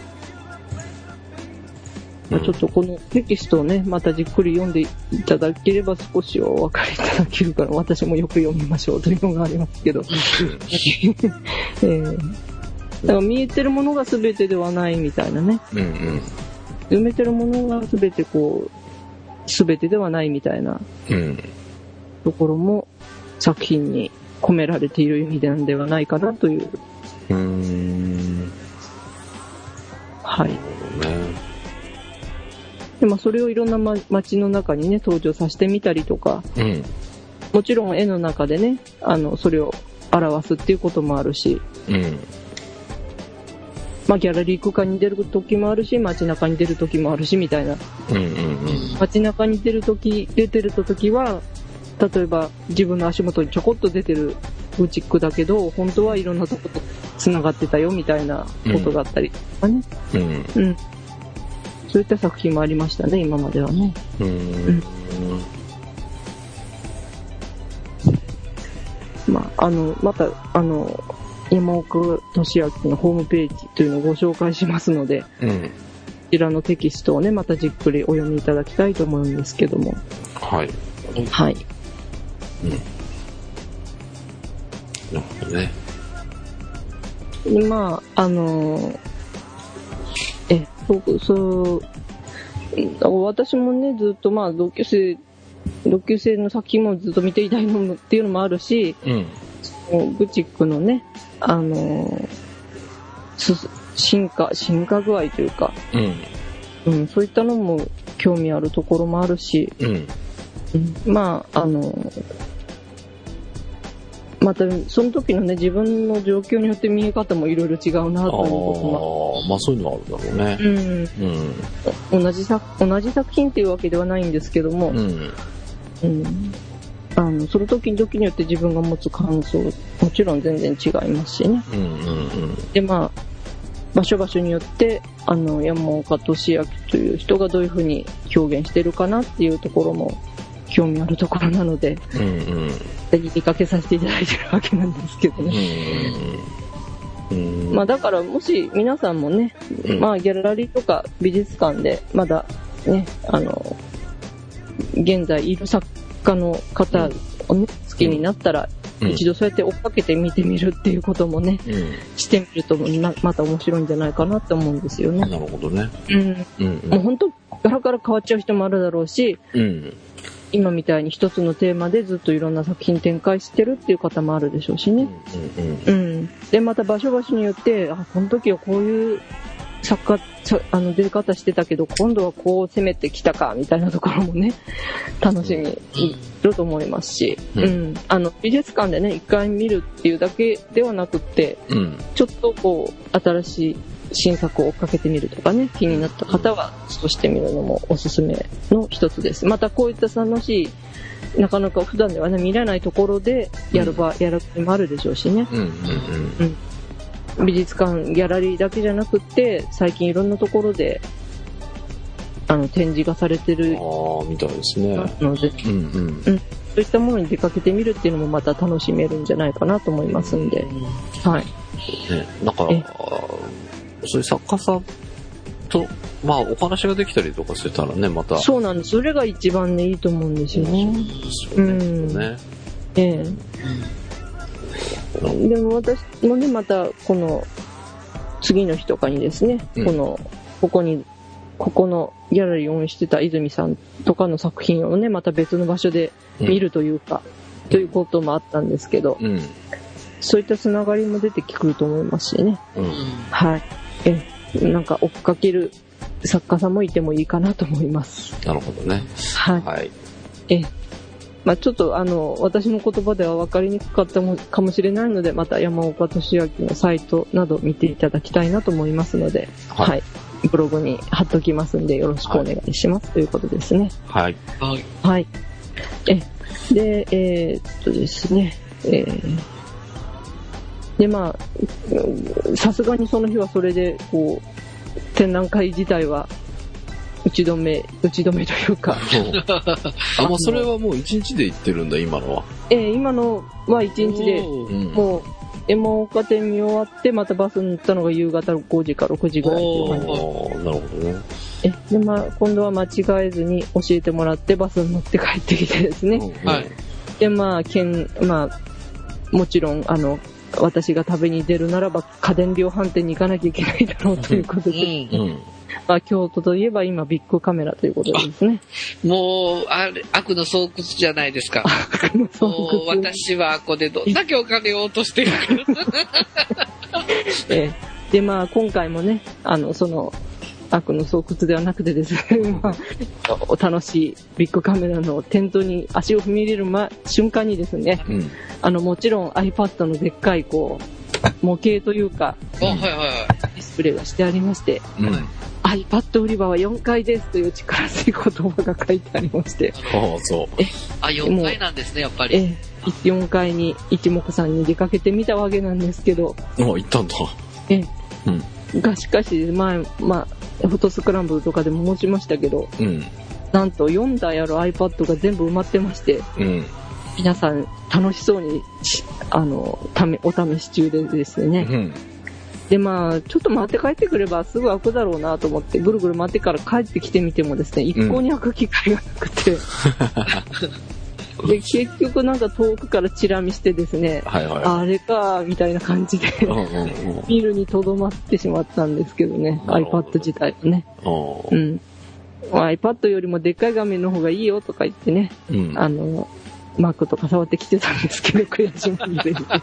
ちょっとこのテキストをねまたじっくり読んでいただければ少しお分かりいただけるから私もよく読みましょうというのがありますけど、えー、だから見えてるものが全てではないみたいなね、うんうん、埋めてるものが全てこう全てではないみたいなところも作品に込められている意味なんではないかなという、うーんはいでまあ、それをいろんな、ま、街の中にね登場させてみたりとか、うん、もちろん絵の中でねあのそれを表すっていうこともあるし、うんまあ、ギャラリー空間に出る時もあるし街中に出る時もあるしみたいな、うんうんうん、街中に出る時出てる時は例えば自分の足元にちょこっと出てるグチックだけど本当はいろんなとことつながってたよみたいなことだったりとかね、うんうんそういった作品もありましたね今まではね。うーん、うん、まああのまたあの山岡俊明のホームページというのをご紹介しますので、うん、こちらのテキストをねまたじっくりお読みいただきたいと思うんですけども。はい。はい。うん。 なるほどね。 まあ、あのー、え、そう、そう、私もね、ずっとまあ、同級生、同級生の作品もずっと見ていたいのっていうのもあるし、うん、グチックのね、あのー、進化、進化具合というか、うん、うん、そういったのも興味あるところもあるし、うん、まあ、あのー、またその時のね自分の状況によって見え方もいろいろ違うなということもあまあそういうのはあるだろうね、 うんうん、同じ作同じ作品っていうわけではないんですけども、うんうん、あのその時々によって自分が持つ感想もちろん全然違いますしね、うんうんうん、でまあ場所場所によってあの山岡俊明という人がどういうふうに表現してるかなっていうところも興味あるところなので、うんうん、見かけさせていただいてるわけなんですけどね、うんうん、まあだからもし皆さんもね、うん、まあギャラリーとか美術館でまだねあの現在いる作家の方を、ね、好きになったら、うん、一度そうやって追っかけて見てみるっていうこともね、うん、してみるとまた面白いんじゃないかなって思うんですよね。 なるほどね、 うんうんうん、もう本当ガラガラ変わっちゃう人もあるだろうし、うん今みたいに一つのテーマでずっといろんな作品展開してるっていう方もあるでしょうしね、うんうんうん、でまた場所場所によってあこの時はこういう作家あの出方してたけど今度はこう攻めてきたかみたいなところもね楽しみると思いますし、うんうん、あの美術館でね一回見るっていうだけではなくって、うん、ちょっとこう新しい新作を追っかけてみるとかね気になった方はそうしてみるのもおすすめの一つです。またこういった楽しいなかなか普段ではね見れないところでやる場、うん、やる場もあるでしょうしね、うんうんうんうん、美術館ギャラリーだけじゃなくって最近いろんなところであの展示がされてるあみたいですねので、うんうんうん、そういったものに出かけてみるっていうのもまた楽しめるんじゃないかなと思いますんで、うん、はい、 ね、だからそういう作家さんと、まあ、お話ができたりとかしてたらね、また。 そうなんです。それが一番ね、いいと思うんですよね。そうですよね。うん、ねええ。でも私もね、また、この、次の日とかにですね、うん、この、ここに、ここのギャラリーを応援してた泉さんとかの作品をね、また別の場所で見るというか、うん、ということもあったんですけど、うん、そういったつながりも出てくると思いますしね。うん、はい。えなんか追っかける作家さんもいてもいいかなと思います。 なるほどね。 はい。はい、えまあ、ちょっとあの私の言葉では分かりにくかったもかもしれないのでまた山岡俊明のサイトなど見ていただきたいなと思いますので、はい、はい、ブログに貼っときますんでよろしくお願いします、はい、ということですね。 はい。 はい。はい、えでえー、っとですね。えーでまあさすがにその日はそれでこう展覧会自体は打ち止め打ち止めというかあもうそれはもう一日で行ってるんだ今のは。 えー、今のは一日でもう山岡店見終わってまたバスに乗ったのが夕方ごじかろくじぐらいっていう感じ。 なるほどね。 えでまあ今度は間違えずに教えてもらってバスに乗って帰ってきてですね、うん、はい。でまあ県まあもちろんあの私が食べに出るならば家電量販店に行かなきゃいけないだろうということで、うんうん、まあ、京都といえば今ビッグカメラということですね。 もうあれ悪の巣窟じゃないですか。悪の巣窟。もう私はここでどんだけお金を落としてるか、 えー、でまあ今回もねあのその悪の巣窟ではなくてですね、まあ、楽しいビッグカメラの店頭に足を踏み入れる、ま、瞬間にですね、うん、あのもちろん iPad のでっかいこう模型というか、うん、はいはいはい、ディスプレイがしてありまして、うん、iPad 売り場はよんかいですという力強い言葉が書いてありまして、 ああそうえあよんかいなんですねやっぱり。えよんかいに一目散に出かけてみたわけなんですけど。 あ行ったんだ。 え、うん、がしかし前まあフォトスクランブルとかでも申しましたけど、うん、なんとよんだいある iPad が全部埋まってまして、うん、皆さん楽しそうにあのためお試し中でですね、うん、でまあちょっと待って帰ってくればすぐ開くだろうなと思ってぐるぐる待ってから帰ってきてみてもですね一向に開く機会がなくて、 で、結局なんか遠くからチラ見してですね、 はいはい、 あれか、みたいな感じで、見るにとどまってしまったんですけどね、iPad 自体はね。うん。iPad よりもでっかい画面の方がいいよとか言ってね、うん、あの、Mac とか触ってきてたんですけど、悔しみでですね。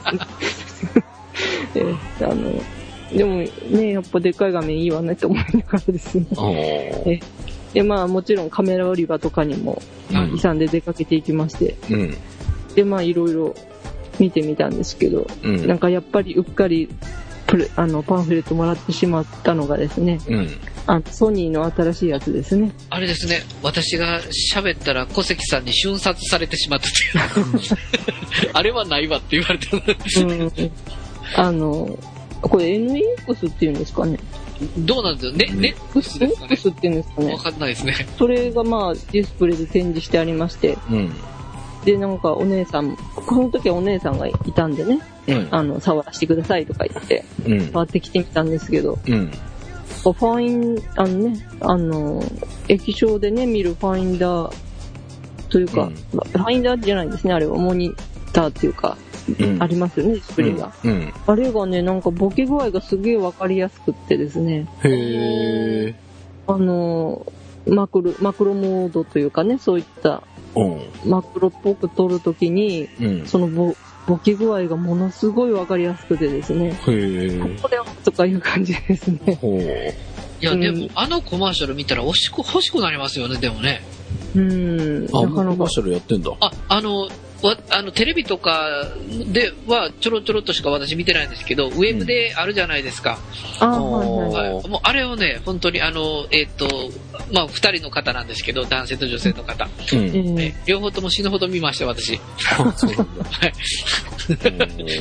えあのでもね、やっぱでっかい画面いいわねって思いながらですね。えで、まあもちろんカメラ売り場とかにも勇んで出かけていきまして、うん、で、まあいろいろ見てみたんですけど、うん、なんかやっぱりうっかりプレあのパンフレットもらってしまったのがですね、うん、あソニーの新しいやつですね。 あれですね、私が喋ったら小関さんに瞬殺されてしまったというあれはないわって言われてるんですね、うん、あのこれ エヌイーエックス っていうんですかね。 どうなんですよね。ネックスですかね。 ネックスっていうんですかね。 わかんないですね。 それがまあディスプレイで展示してありまして、うん、でなんかお姉さん、この時はお姉さんがいたんでね、うん、あの触らせてくださいとか言って、うん、触ってきてみたんですけど、うん、ファインあのねあの液晶でね見るファインダーというか、うん、ファインダーじゃないんですね、あれはモニターっていうか。うん、ありますよね、ディスプレイが、うんうん、あれがねなんかボケ具合がすげえわかりやすくってですね、へあのマクロマクロモードというかね、そういったマクロっぽく撮るときに、うん、その ボ, ボケ具合がものすごいわかりやすくてですね、へここでとかいう感じですね。ほういや、でも、うん、あのコマーシャル見たら欲しく欲しくなりますよね。でもね、 うんあのコマーシャルやってんだ。 ああのわあのテレビとかではちょろちょろっとしか私見てないんですけど、ウェブであるじゃないですか、うん、あ, はいはい、もうあれをね本当にあのえっ、ー、とまあふたりの方なんですけど、男性と女性の方、うんね、両方とも死ぬほど見ました私。そうなんだ。はい。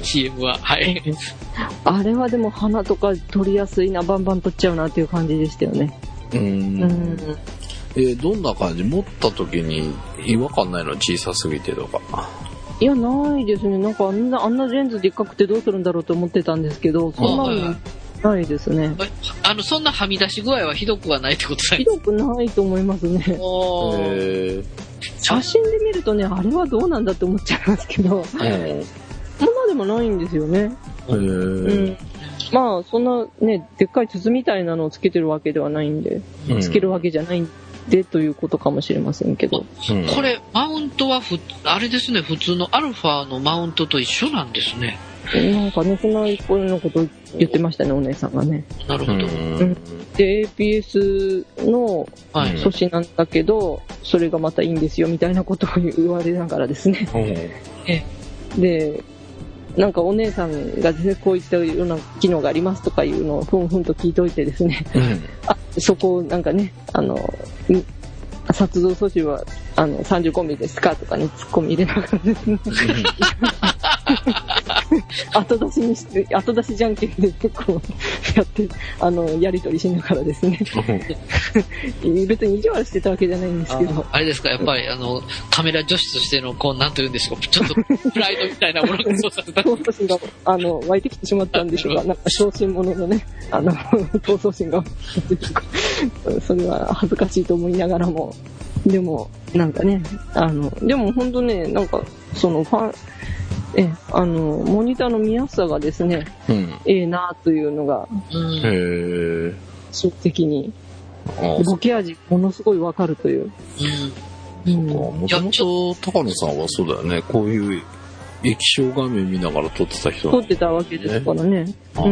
シーエム ははい。 あれはでも鼻とか取りやすいな、バンバン取っちゃうなっていう感じでしたよね。うん。うんえー、どんな感じ？持った時に違和感ないの？小さすぎてとか。 いや、ないですね。なんかあんな、あんなレンズでっかくてどうするんだろうと思ってたんですけど、そんなのないですね。 あの、そんなはみ出し具合はひどくはないってことですか？ ひどくないと思いますね。へ写真で見るとね、あれはどうなんだって思っちゃいますけど、そんなでもないんですよね。へうんまあ、そんなね、でっかい筒みたいなのをつけてるわけではないんで、うん、つけるわけじゃないんでということかもしれませんけど。 うん、これ、マウントはふ、あれですね、普通のアルファのマウントと一緒なんですね。 なんかね、そんなこのこと言ってましたね、お姉さんがね。 なるほど。うん、 で、エーピーエス の素子なんだけど、はい、それがまたいいんですよ、みたいなことを言われながらですね。えで、なんかお姉さんがですね、こういったような機能がありますとかいうのをふんふんと聞いといてですね、うん、あそこをなんかね、あの、撮像素子はあのさんじゅうごミリですかとかに、ね、ツッコミ入れながらですね、後出しにして、後出しじゃんけんで結構やって、あの、やりとりしながらですね、別に意地悪してたわけじゃないんですけど。 あ, あれですか、やっぱりあの、カメラ女子としての、こう、なんというんでしょう、ちょっとプライドみたいなものがそうさせた。闘争心が、あの、湧いてきてしまったんでしょうか、なんか小心者のね、あの、闘争心が、それは恥ずかしいと思いながらも、でも、なんかね、あの、でも本当ね、なんか、その、ファン、え、あの、モニターの見やすさがですね、うん、ええなというのが、うん、へー正的に、ボケ味ものすごいわかるという。 うん。そうか、もともと高野さんはそうだよね、こういう液晶画面見ながら撮ってた人、 ね、撮ってたわけですからね。うん。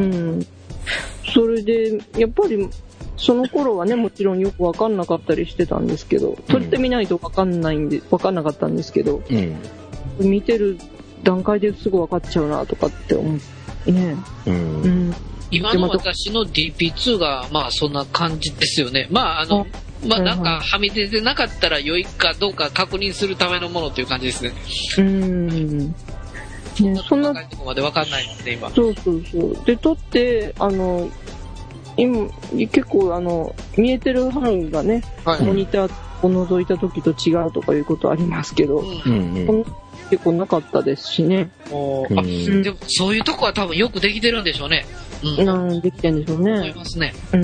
それで、やっぱり、その頃はね、もちろんよくわかんなかったりしてたんですけど、撮ってみないとわかんないんで、わかんなかったんですけど、うん、見てる段階ですぐ分かっちゃうなとかって思うね、うんうん、 今の私の ディーピーツー がまあそんな感じですよね。まああのまあなんかはみ出てなかったら良いかどうか確認するためのものという感じですね。うんね、そんな高いとこまで分かんないので今。 そうそうそうで撮ってあの今結構あの見えてる範囲がね、はい、モニターを覗いた時と違うとかいうことありますけど、うんうん、結構なかったですしね。 おあ、うん、でもそういうとこは多分よくできてるんでしょうね。 うん、なんできてるんでしょうね。 思いますね。 うん、うん、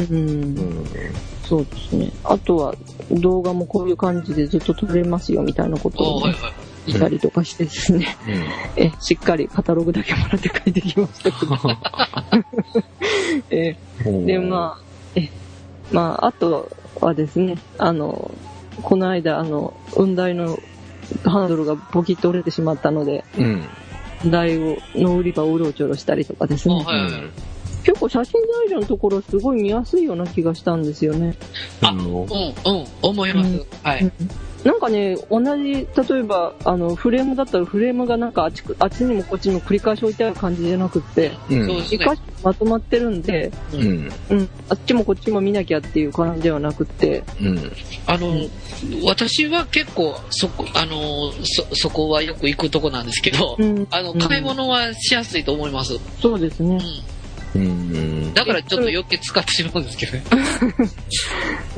そうですね。あとは動画もこういう感じでずっと撮れますよみたいなことを、ね、はいはい、 いたりとかしてですね、うん、えしっかりカタログだけもらって帰ってきましたけどえでまあえまああとはですね、あのこの間あの雲台のハンドルがポキッと折れてしまったので、うん、台をの売り場をうろちょろしたりとかですね、はいはいはい、結構写真材料のところすごい見やすいような気がしたんですよね。 あ、うん、うん、思います。うん、はい。 なんかね、同じ、例えば、あの、フレームだったらフレームがなんかあっち、あっちにもこっちにも繰り返し置いてある感じじゃなくって、うん、一箇所まとまってるんで、うん、うん、あっちもこっちも見なきゃっていう感じではなくって、 うん、あの、うん、私は結構、そこ、あの、そ、そこはよく行くとこなんですけど、うん、あの、買い物はしやすいと思います。 そうですね。 うんうんだからちょっと余計使ってしまうんですけどね。 うん、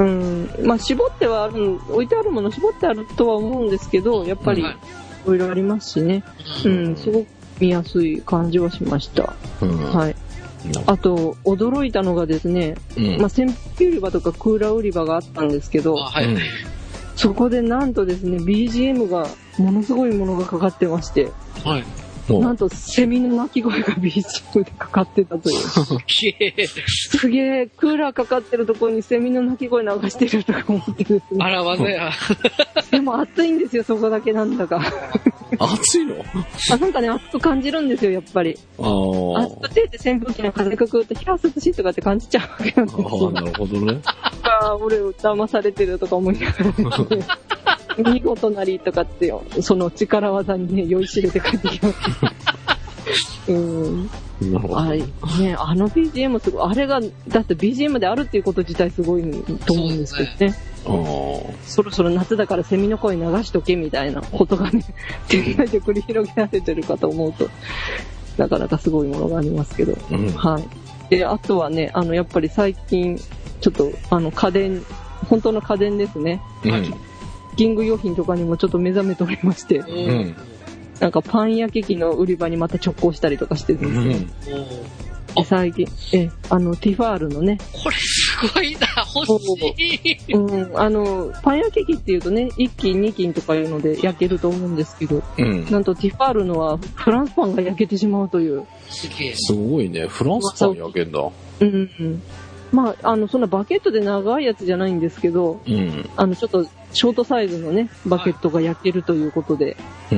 まあ絞ってはある、置いてあるもの絞ってあるとは思うんですけど、やっぱりいろいろありますしね、うん、うん、すごく見やすい感じはしました。うん、はい。あと驚いたのがですね、うん、まあ扇風機売り場とかクーラー売り場があったんですけど、はい、そこでなんとですね ビージーエム がものすごいものがかかってまして。はい。なんとセミの鳴き声が ビージーエム でかかってたという。すげえ、クーラーかかってるところにセミの鳴き声流してるとか思ってるんですね。 あら、わざや。 でも暑いんですよ、そこだけなんだか。 暑いの？ あ、なんかね、暑く感じるんですよ、やっぱり。ああ。暑くてって扇風機の風がくると、ひゃー涼しいとかって感じちゃうわけなんですよ。 ああ、なるほどね。 ああ、俺騙されてるとか思いながらですね。見事なりとかってよ、その力技にね、酔いしれて帰ってきます。うん。はい。ね、あの ビージーエム すごい、あれが、だって ビージーエム であるっていうこと自体すごいと思うんですけどね。そ, そろそろ夏だからセミの声流しとけみたいなことがね、店内で繰り広げられてるかと思うと、なかなかすごいものがありますけど。うん、はい。で、あとはね、あの、やっぱり最近、ちょっと、あの、家電、本当の家電ですね。うんキング用品とかにもちょっと目覚めておりまして、うん、なんかパン焼き器の売り場にまた直行したりとかしてるんですね。うん、最近、え、あの、ティファールのね。 これすごいな、欲しい。 うん、あの、パン焼き器っていうとね、いっ斤に斤とかいうので焼けると思うんですけど、うん、なんとティファールのはフランスパンが焼けてしまうという。 すげえ。すごいね、フランスパン焼けんだ。 うん、うん。まあ、あの、そんなバケットで長いやつじゃないんですけど、うん、あの、ちょっと、ショートサイズのね、バケットが焼けるということで、はい、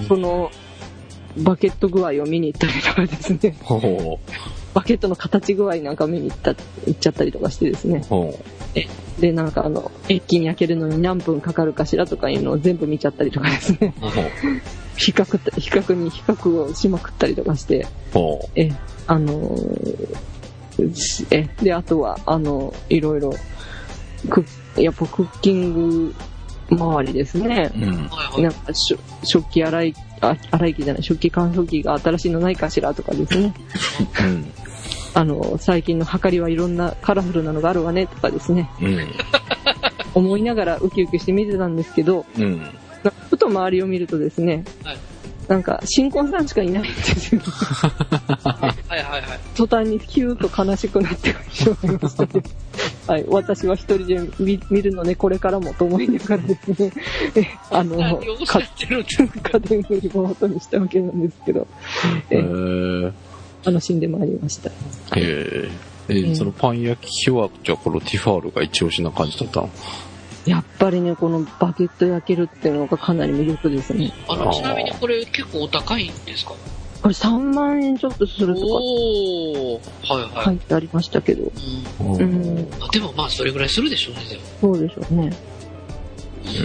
その、バケット具合を見に行ったりとかですね、バケットの形具合なんか見に行った、行っちゃったりとかしてですね、えで、なんかあの、一気に焼けるのに何分かかるかしらとかいうのを全部見ちゃったりとかですね、比較、比較に比較をしまくったりとかして、え、あのー、え、で、あとは、あの、いろいろ、クやっぱクッキング周りですね。うん、なんかしょ食器洗い、あ、洗い機じゃない、食器乾燥機が新しいのないかしらとかですね。うん、あの、最近の量りはいろんなカラフルなのがあるわねとかですね。うん、思いながらウキウキして見てたんですけど、うん、ふと周りを見るとですね、はいなんか、新婚さんしかいないんですよ。はいはいはい。途端にヒューと悲しくなってしまいましたね。はい。私は一人で 見, 見るのね、これからもと思いながらですね。え、あの、 何をおっしゃってるんですか？ 家電売り場を元にしたわけなんですけど。えー、楽しんでまいりました。 へー。えー、そのパン焼き器は、じゃあこのティファールが一押しな感じだったの？ やっぱりね、このバケット焼けるっていうのがかなり魅力ですね。 あの、ちなみにこれ結構お高いんですか？ これさんまんえんちょっとするとか。おー、はいはい。 書いてありましたけど。うん。うん、 でもまあそれぐらいするでしょうね、でも。 そうでしょうね。うん、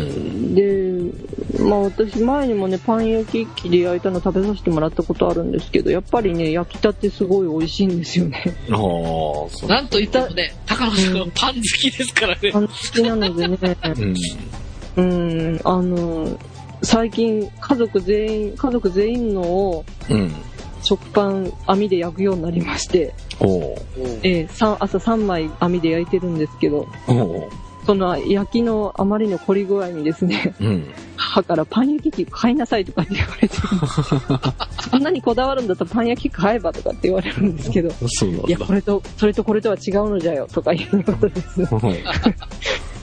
で、まあ私前にもね、パン焼き器で焼いたの食べさせてもらったことあるんですけど、やっぱりね、焼きたてすごい美味しいんですよね。 ああ、そう。 なんと言ってもね、高野さんはパン好きですからね。 パン好きなのでね。うん。うん、あの、最近家族全員、家族全員のを、うん、食パン網で焼くようになりまして、おえー、朝さんまい網で焼いてるんですけど、おその焼きのあまりの凝り具合にですね、うん、母からパン焼き器買いなさいとかって言われてそんなにこだわるんだったらパン焼き器買えばとかって言われるんですけど、そうなんだ。いやこれとそれとこれとは違うのじゃよとか言いながらですね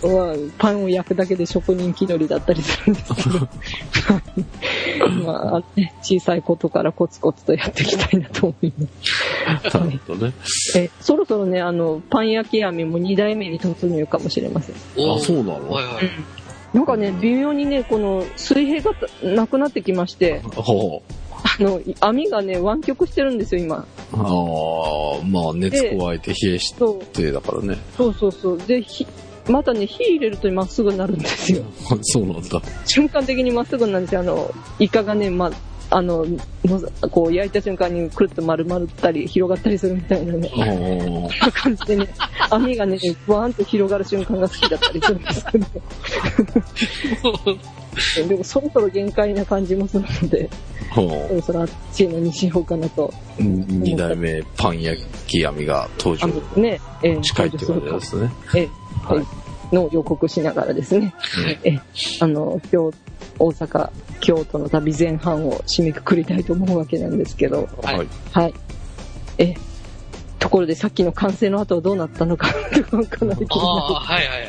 はパンを焼くだけで職人気取りだったりするんですけど、まあ、ね、小さいことからコツコツとやっていきたいなと思います。 なるほどね。 え、そろそろね、あの、パン焼き網もに代目に突入かもしれません。 あ、そうなの？ はいはい。 なんかね、微妙にね、この水平がなくなってきまして、 ほう。 あの、網がね、湾曲してるんですよ、今。 ああ、まあ、熱加えて冷えしてだからね。 そうそうそう。で、ひまたね、火入れるとまっすぐになるんですよ。 そうなんだ。 瞬間的にまっすぐなんですよ。あの、イカがね、ま、あの、こう焼いた瞬間にくるっと丸まったり、広がったりするみたいなね。こんな感じでね、網がね、バーンと広がる瞬間が好きだったりするんですけど。でもそろそろ限界な感じもするので、そろそろあっちのにしようかなと。 に代目パン焼き網が登場。 ね、えー、 近いってことですね。 えーはい、の予告しながらですね。うん、えあの今日大阪京都の旅前半を締めくくりたいと思うわけなんですけど、 はい。 はい。えところでさっきの完成の後はどうなったのかとかかなり気になる。 ああ、はいはい。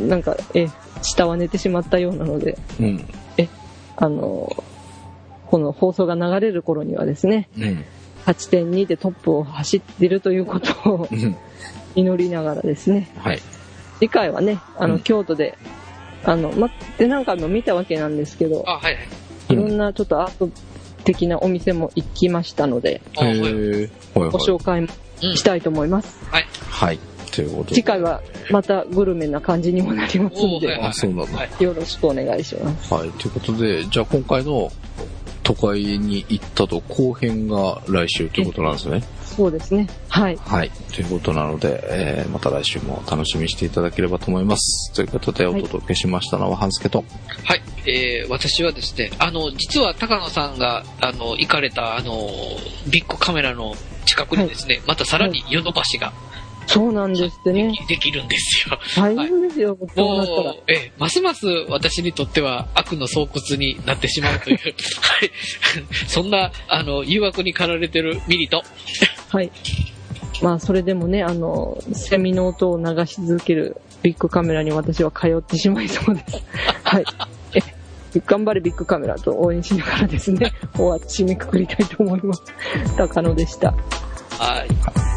なんかえ下は寝てしまったようなので、 うん、 えあのこの放送が流れる頃にはですね、うん、はちてんに でトップを走っているということを、うん、祈りながらですね、 はい、 次回はねあの、うん、京都であのまでなんかの見たわけなんですけど、 あ、はい、 いろんなちょっとアート的なお店も行きましたので、 へー、 ご紹介もしたいと思います。 うん、はい。 はい。ということで次回はまたグルメな感じにもなりますので、 あ、そうなんだ。 よろしくお願いします。 はい。ということで、じゃあ今回の都会に行ったと後編が来週ということなんですね。 そうですね。はい。 はい。ということなので、えー、また来週も楽しみにしていただければと思います。ということでお届けしましたのは半助と。 はい。えー、私はですね、あの、実は高野さんが、あの、行かれた、あの、ビッグカメラの近くにですね、はい、またさらにヨドバシが、はい、 そうなんですってね。 できるんですよ。 大変ですよ、 はい、もう、え、ますます私にとっては悪の巣窟になってしまうという、はい。そんな、あの、誘惑に駆られてるミリと。 はい。まあ、それでもね、あの、セミの音を流し続けるビッグカメラに私は通ってしまいそうです。はい。え、頑張れビッグカメラと応援しながらですね、終わって締めくくりたいと思います。高野でした。 はい。